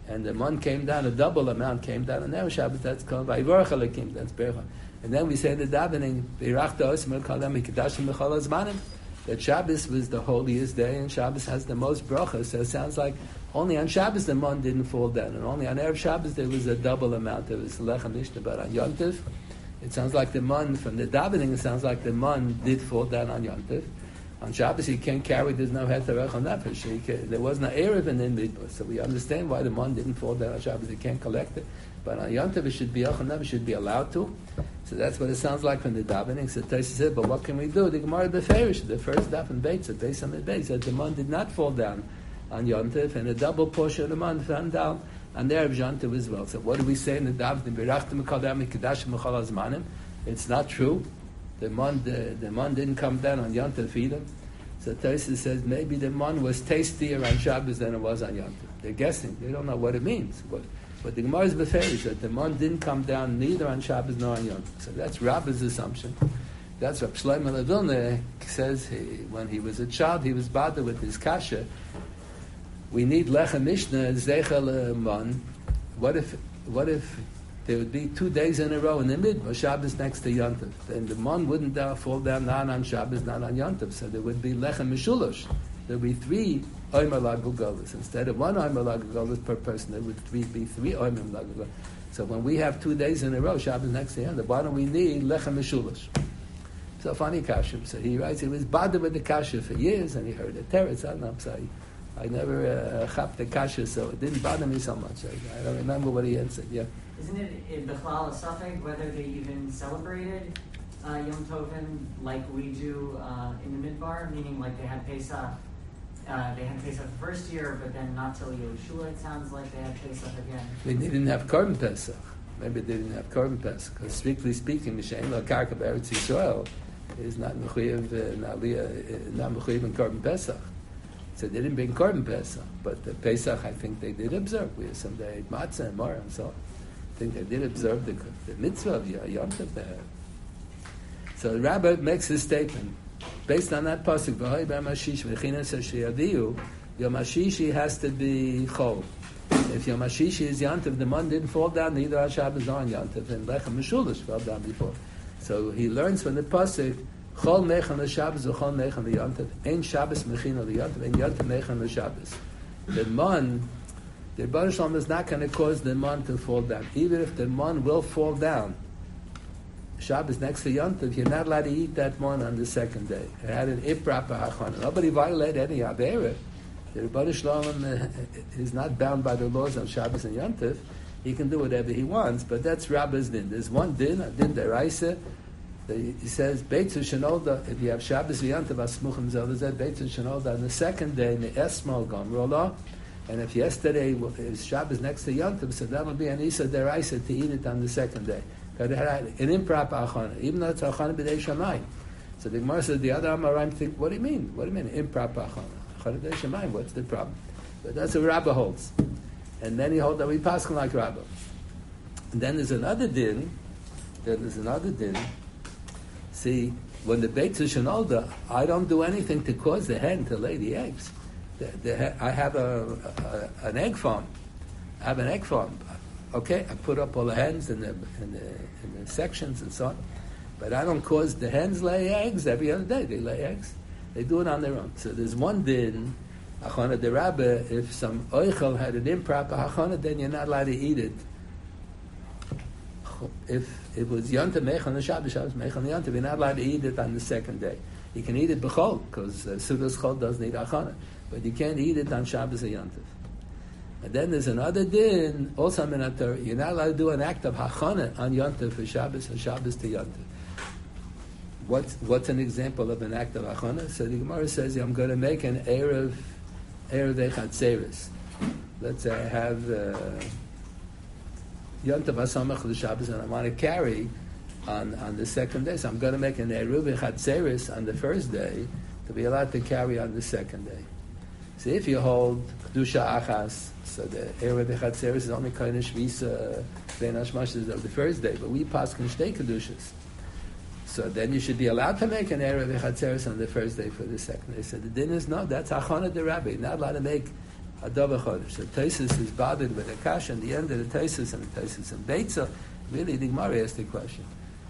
and the man came down, a double amount came down on Erev Shabbos, that's called Vayivorach Elokim, that's Bercha. And then we say the davening, Beirachta Osmer Kadam Mikdashim B'chol Hazmanim, that Shabbos was the holiest day, and Shabbos has the most bracha. So it sounds like only on Shabbos the man didn't fall down, and only on Erev Shabbos there was a double amount. There was Lechem Mishnah, but on Yom Tov, it sounds like the man, from the davening, it sounds like the man did fall down on Yom Tov. On Shabbos he can't carry, there's no heterech on nefesh. There was no Erev and then midbar. So we understand why the man didn't fall down on Shabbos, he can't collect it. But on Yom Tov it should be, it should be allowed to. So that's what it sounds like from the davening. So Taisa said, but what can we do? The Gemara Beferish, the first daf in Beitz, based on the Beitz, that the man did not fall down on Yom Tov, and a double portion of the man fell down on the Erev Yom Tov as well. So what do we say in the davening? Berachtem Kadam Mikdashim B'chol Hazmanim. It's not true. The man, the, the man didn't come down on Yom Tov either. So Taisa says maybe the man was tastier on Shabbos than it was on Yom Tov. They're guessing. They don't know what it means. What, But the Gemara is beferish that the man didn't come down neither on Shabbos nor on Yom Tov. So that's Rabbi's assumption. That's what Shlomo Levilna says. He, when he was a child, he was bothered with his kasha. We need Lechem Mishnah Zeichel Man. What if? What if there would be two days in a row in the mid Shabbos next to Yom Tov? Then the man wouldn't uh, fall down not on Shabbos, not on Yom Tov. So there would be Lechem Mishulosh. There would be three Omer Lagugolas. Instead of one Omer Lagugolas per person, there would three, be three Omer Lagugolas. So when we have two days in a row, Shabbos next to Yom Tov, why don't we need Lechem Mishulosh? So funny kasha. So he writes, he was bothered with the kasha for years, and he heard the teretz. I don't know, so I, I never uh, chapped the kasha, so it didn't bother me so much. I, I don't remember what he answered. Yeah. Isn't it in Bechlal a suffix whether they even celebrated uh, Yom Tovim like we do uh, in the Midbar, meaning like they had Pesach, uh, they had Pesach the first year, but then not till Yehoshua. It sounds like they had Pesach again. They didn't have Korban Pesach. Maybe they didn't have Korban Pesach, because strictly speaking, Mishain Lo Karka B'Eretz Yisrael is not mechuyev uh, uh, not mechuyev in Korban Pesach. So they didn't bring Korban Pesach, but the Pesach I think they did observe. We have some day matzah and mar and so on. I think they did observe the, the mitzvah of Yom Tov there. So the rabbi makes his statement based on that pasuk. V'hoi b'Mashish v'chinas sheyadiu. Yom Hashishi has to be chol. If Yom Hashishi is Yom Tov, the man didn't fall down neither on Shabbos nor on Yom Tov, and Lechem Mishulish fell down before. So he learns from the pasuk chol mechan l'Shabbos v'chol mechan l'Yom Tov. Ein Shabbos mechina l'Yom Tov, ein Yom Tov mechan l'Shabbos. The man. The Baruch Shalom is not going to cause the man to fall down. Even if the man will fall down, Shabbos next to Yom Tov, you're not allowed to eat that man on the second day. It had an iprap ha'achana. Nobody violated any avera. The Baruch Shalom is not bound by the laws on Shabbos and Yom Tov. He can do whatever he wants, but that's Rabbi's din. There's one din, a din deraisa. He says, Beitzu Shenolda, if you have Shabbos and Yom Tov, Asmuchim Zelazet, Beitzu Shenolda, on the second day, in the Esmal Gomrola. And if yesterday is Shabbos next to Yom Tov, so that will be an Isa Deraisa to eat it on the second day. An improper achana, even though it's achana b'dei shamayim. So the Gemara says the other Amoraim think, what do you mean? What do you mean improper achana? Achana b'dei shamayim, what's the problem? But that's what Rabbah holds. And then he holds that we pass like Rabbah. And then there's another din, then there's another din. See, when the Beit Shenolda, I don't do anything to cause the hen to lay the eggs. The, the, I have a, a, an egg farm. I have an egg farm. Okay, I put up all the hens in the, in the in the sections and so on. But I don't cause the hens lay eggs every other day. They lay eggs. They do it on their own. So there's one din, achana de rabbe, if some oichel had an improper achana, then you're not allowed to eat it. If it was yontav mechan the Shabbos, Shabbos mechan the yontav, you're not allowed to eat it on the second day. You can eat it b'chol, because uh, sudas chol doesn't eat achana. But you can't eat it on Shabbos or Yom Tov. And then there's another din, also in the Torah, you're not allowed to do an act of hachana on Yom Tov for Shabbos or Shabbos to Yom Tov. What's, what's an example of an act of hachana? So the Gemara says, I'm going to make an Erev, Erev Echad Seres. Let's say I have uh, Yom Tov Hasamach the Shabbos and I want to carry on, on the second day. So I'm going to make an Erev Echad Seres on the first day to be allowed to carry on the second day. So if you hold Kedusha Achas, so the Erev Echad Seres is only kind of Shvisa, Ben Hashmashas of the first day, but we pass can stay Kedushas. So then you should be allowed to make an Erev Echad Seres on the first day for the second day. So the din is no, that's Achana de Rabbi. You're not allowed to make Adava Chodesh. So Taisus is bothered with a kasha in the end of the Taisus and the Taisus and Beitza. Really, the Gemara asked the question.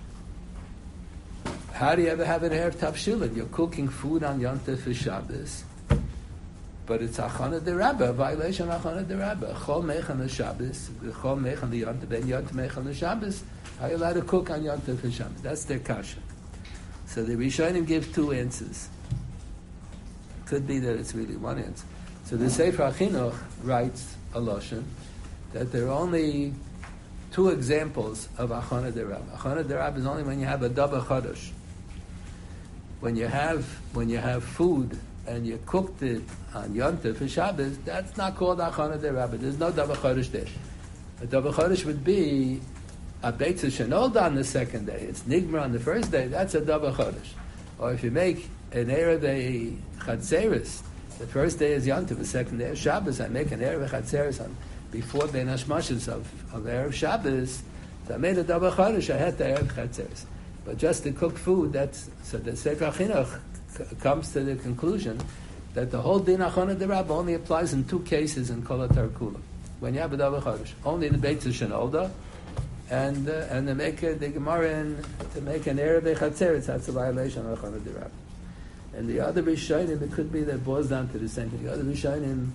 How do you ever have an Erev Tavshilin? You're cooking food on Yom Tov for Shabbos, but it's Achana de Rabba, violation of Achana de Rabba. Chol Mechan the Shabbos, Chol Mechan the Yom Tov, Ben Yom Tov Mechan the Shabbos. How are you allowed to cook on Yom Tov for Shabbos? That's their kasha. So the Rishonim give two answers. Could be that it's really one answer. So the Sefer HaChinuch writes a lashon that there are only two examples of Achana de Rabba. Achana de Rabba is only when you have a Dava Chodesh. When you have when you have food and you cooked it on Yom Tov for Shabbos, that's not called Achana de Rabba. There's no Dava Chodesh there. A Dava Chodesh would be a Beitza Shenolda on the second day. It's Nigma on the first day. That's a Dava Chodesh. Or if you make an Erev a Chatzeris, the first day is Yom Tov, the second day is Shabbos. I make an Erev Chatzeris on before Ben Hashmashas of, of Erev Shabbos. So I made a Dava Chodesh. I had the Erev Chatzeris. But just to cook food, that's so the Sefer HaChinuch comes to the conclusion that the whole Din Achana de Rabba only applies in two cases in Kol HaTar Kula. When you have a Dava Chodesh, only the Beitza Shenolda, and uh, and to make a, the Gemara in, to make an Erev Chatzeris, that's a violation of Achana de Rabba. And the other Rishonim, it could be that it boils down to the same thing. The other Rishonim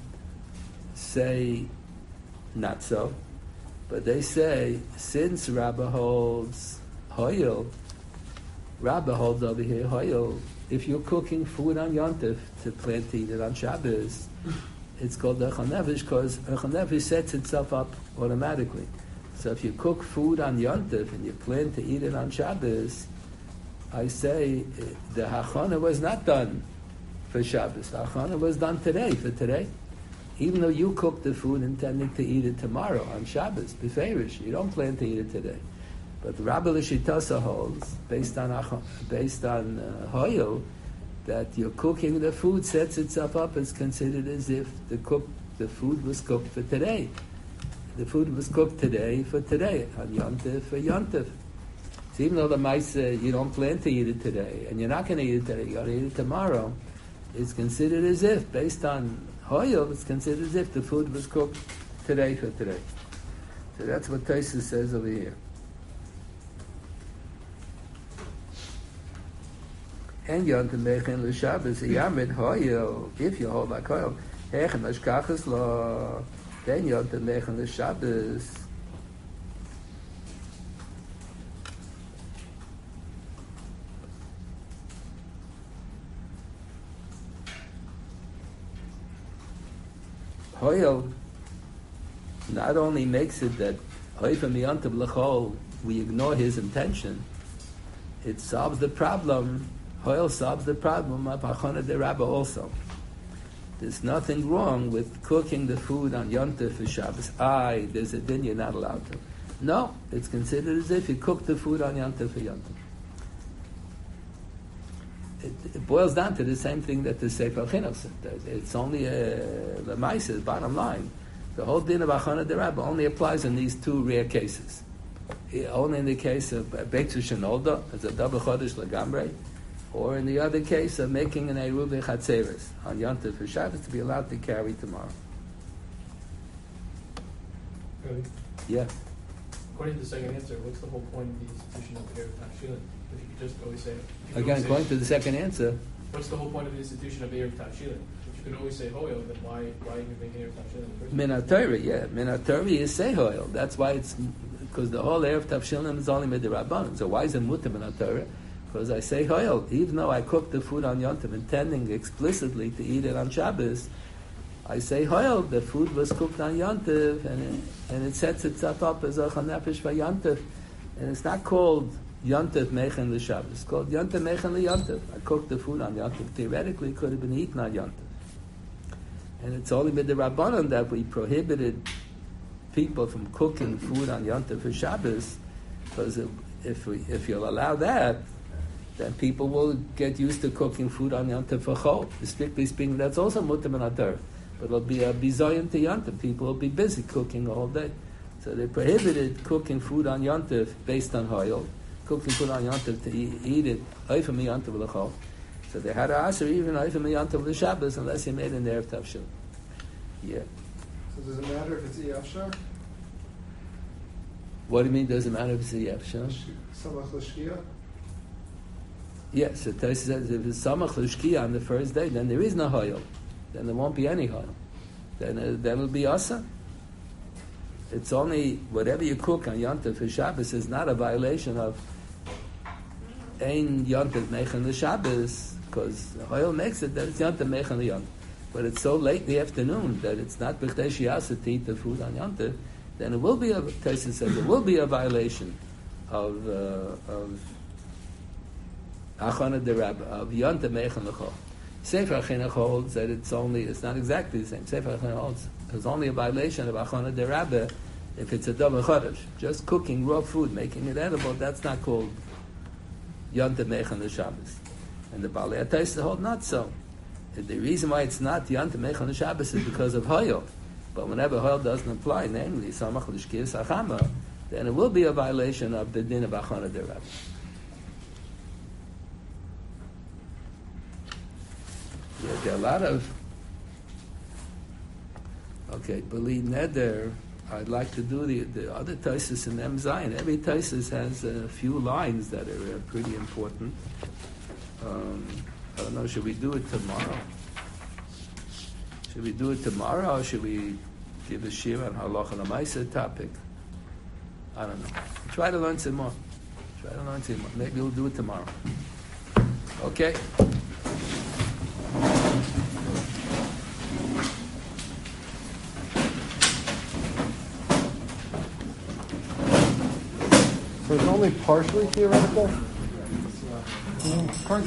say not so, but they say since Rabba holds Hoyel, Rabba holds over here Hoyel, if you're cooking food on Yom Tov to plan to eat it on Shabbos, it's called Echal Nefesh because Echal Nefesh sets itself up automatically. So if you cook food on Yom Tov and you plan to eat it on Shabbos, I say the Hachana was not done for Shabbos. The Hachana was done today, for today. Even though you cook the food intending to eat it tomorrow on Shabbos, beferish, you don't plan to eat it today. But the Rabbi L'Shitasa holds, based on based on uh, Hoyel, that you're cooking the food sets itself up as considered as if the cook the food was cooked for today. The food was cooked today for today on Yom Tov for Yom Tov. So even though the mice uh, you don't plan to eat it today, and you're not going to eat it today, you're going to eat it tomorrow, it's considered as if, based on Hoyel, it's considered as if the food was cooked today for today. So that's what Tosfos says over here. And Yom Tov Mechan L'Shabbos Yamid Hoyel. If you hold like Hoyel, Hechem Ashkachas Lo. Then Yom Tov Mechan L'Shabbos. Hoyel not only makes it that Hoyfem Yom Tov L'Chol, we ignore his intention, it solves the problem. Hoyel solves the problem of Achana de Rabba also. There's nothing wrong with cooking the food on Yom Tov for Shabbos. Aye, there's a din you're not allowed to. No, it's considered as if you cook the food on Yom Tov for Yom Tov. It, it boils down to the same thing that the Sefer HaChinuch said. It's only a L'maisa, bottom line. The whole din of Achana de Rabba only applies in these two rare cases. It, only in the case of Beitza Shenolda, as a Dava Chodesh L'gamrei, or in the other case of making an Eruv Chatzeris on Yom Tov for Shabbos to be allowed to carry tomorrow. Good. Yeah. According to the second answer, what's the whole point of the institution of Erev Tavshilin? If you could just always say... you could Again, always according say, to the second answer, what's the whole point of the institution of Erev Tavshilin? If you can always say Hoyel, then why why even make Erev Tavshilin in the first place? Min HaTorah, yeah. Min HaTorah is say Hoyel. That's why it's... Because the whole Erev Tavshilin is only Midirabbanan. So why is it Mutter Min HaTorah? Because I say Hoyel, even though I cook the food on Yom Tov, intending explicitly to eat it on Shabbos, I say Hoyel, the food was cooked on Yom Tov, and it, and it sets itself up as a Chanefesh for Yom Tov. And it's not called Yom Tov Mechan L'Shabbos. It's called Yom Tov Mechan L'Yom Tov. I cooked the food on Yom Tov. Theoretically, it could have been eaten on Yom Tov. And it's only with the Rabbanon that we prohibited people from cooking food on Yom Tov for Shabbos, because if we, if you'll allow that, then people will get used to cooking food on Yom Tov for Chol. Strictly speaking, that's also Mutter Min HaTorah. But it'll be a bizayon to Yom Tov. People will be busy cooking all day. So they prohibited cooking food on Yom Tov based on Hoyel, cooking food on Yom Tov to eat, eat it, Oifem Yom Tov L'Chol. So they had to answer even Oifem Yom Tov L'Shabbos unless you made an Erev Tavshilin. Yeah. So does it matter if it's Iyafshar? What do you mean? Doesn't matter if it's a yefsha? Samach l'shkia? Yes. So Tosfos says if it's samach l'shkia on the first day, then there is no hoyel. Then there won't be any hoyel. Then it, then it'll be asa. It's only whatever you cook on Yom Tov for Shabbos is not a violation of ein Yom Tov meichen the Shabbos, because the hoyel makes it that it's Yom Tov meichen the Yom Tov. But it's so late in the afternoon that it's not b'chtei shiasa to eat the food on Yom Tov. Then it will be a Tosfos says it will be a violation of uh, of Achana derab of Yom Tov meichen l'chol. Sefer Chinuch holds that it's only it's not exactly the same. Sefer Chinuch holds it's only a violation of Achana derab if it's a double chodesh. Just cooking raw food, making it edible, that's not called Yom Tov meichen the Shabbos. And the Balei Tosfos hold not so. The reason why it's not Yom Tov meichen the Shabbos is because of hoyel. But whenever hoyel doesn't apply, namely samach l'shkia sachama, then it will be a violation of the din of Achana derab. Yeah, there are a lot of okay, believe neder. I'd like to do the the other Tosfos in Em Zayin. Every Tosfos has a few lines that are uh, pretty important. Um, I don't know. Should we do it tomorrow? Should we do it tomorrow, or should we give a shir on halacha l'maisa topic? I don't know. Try to learn some more. Try to learn some more. Maybe we'll do it tomorrow. Okay. So it's only partially theoretical?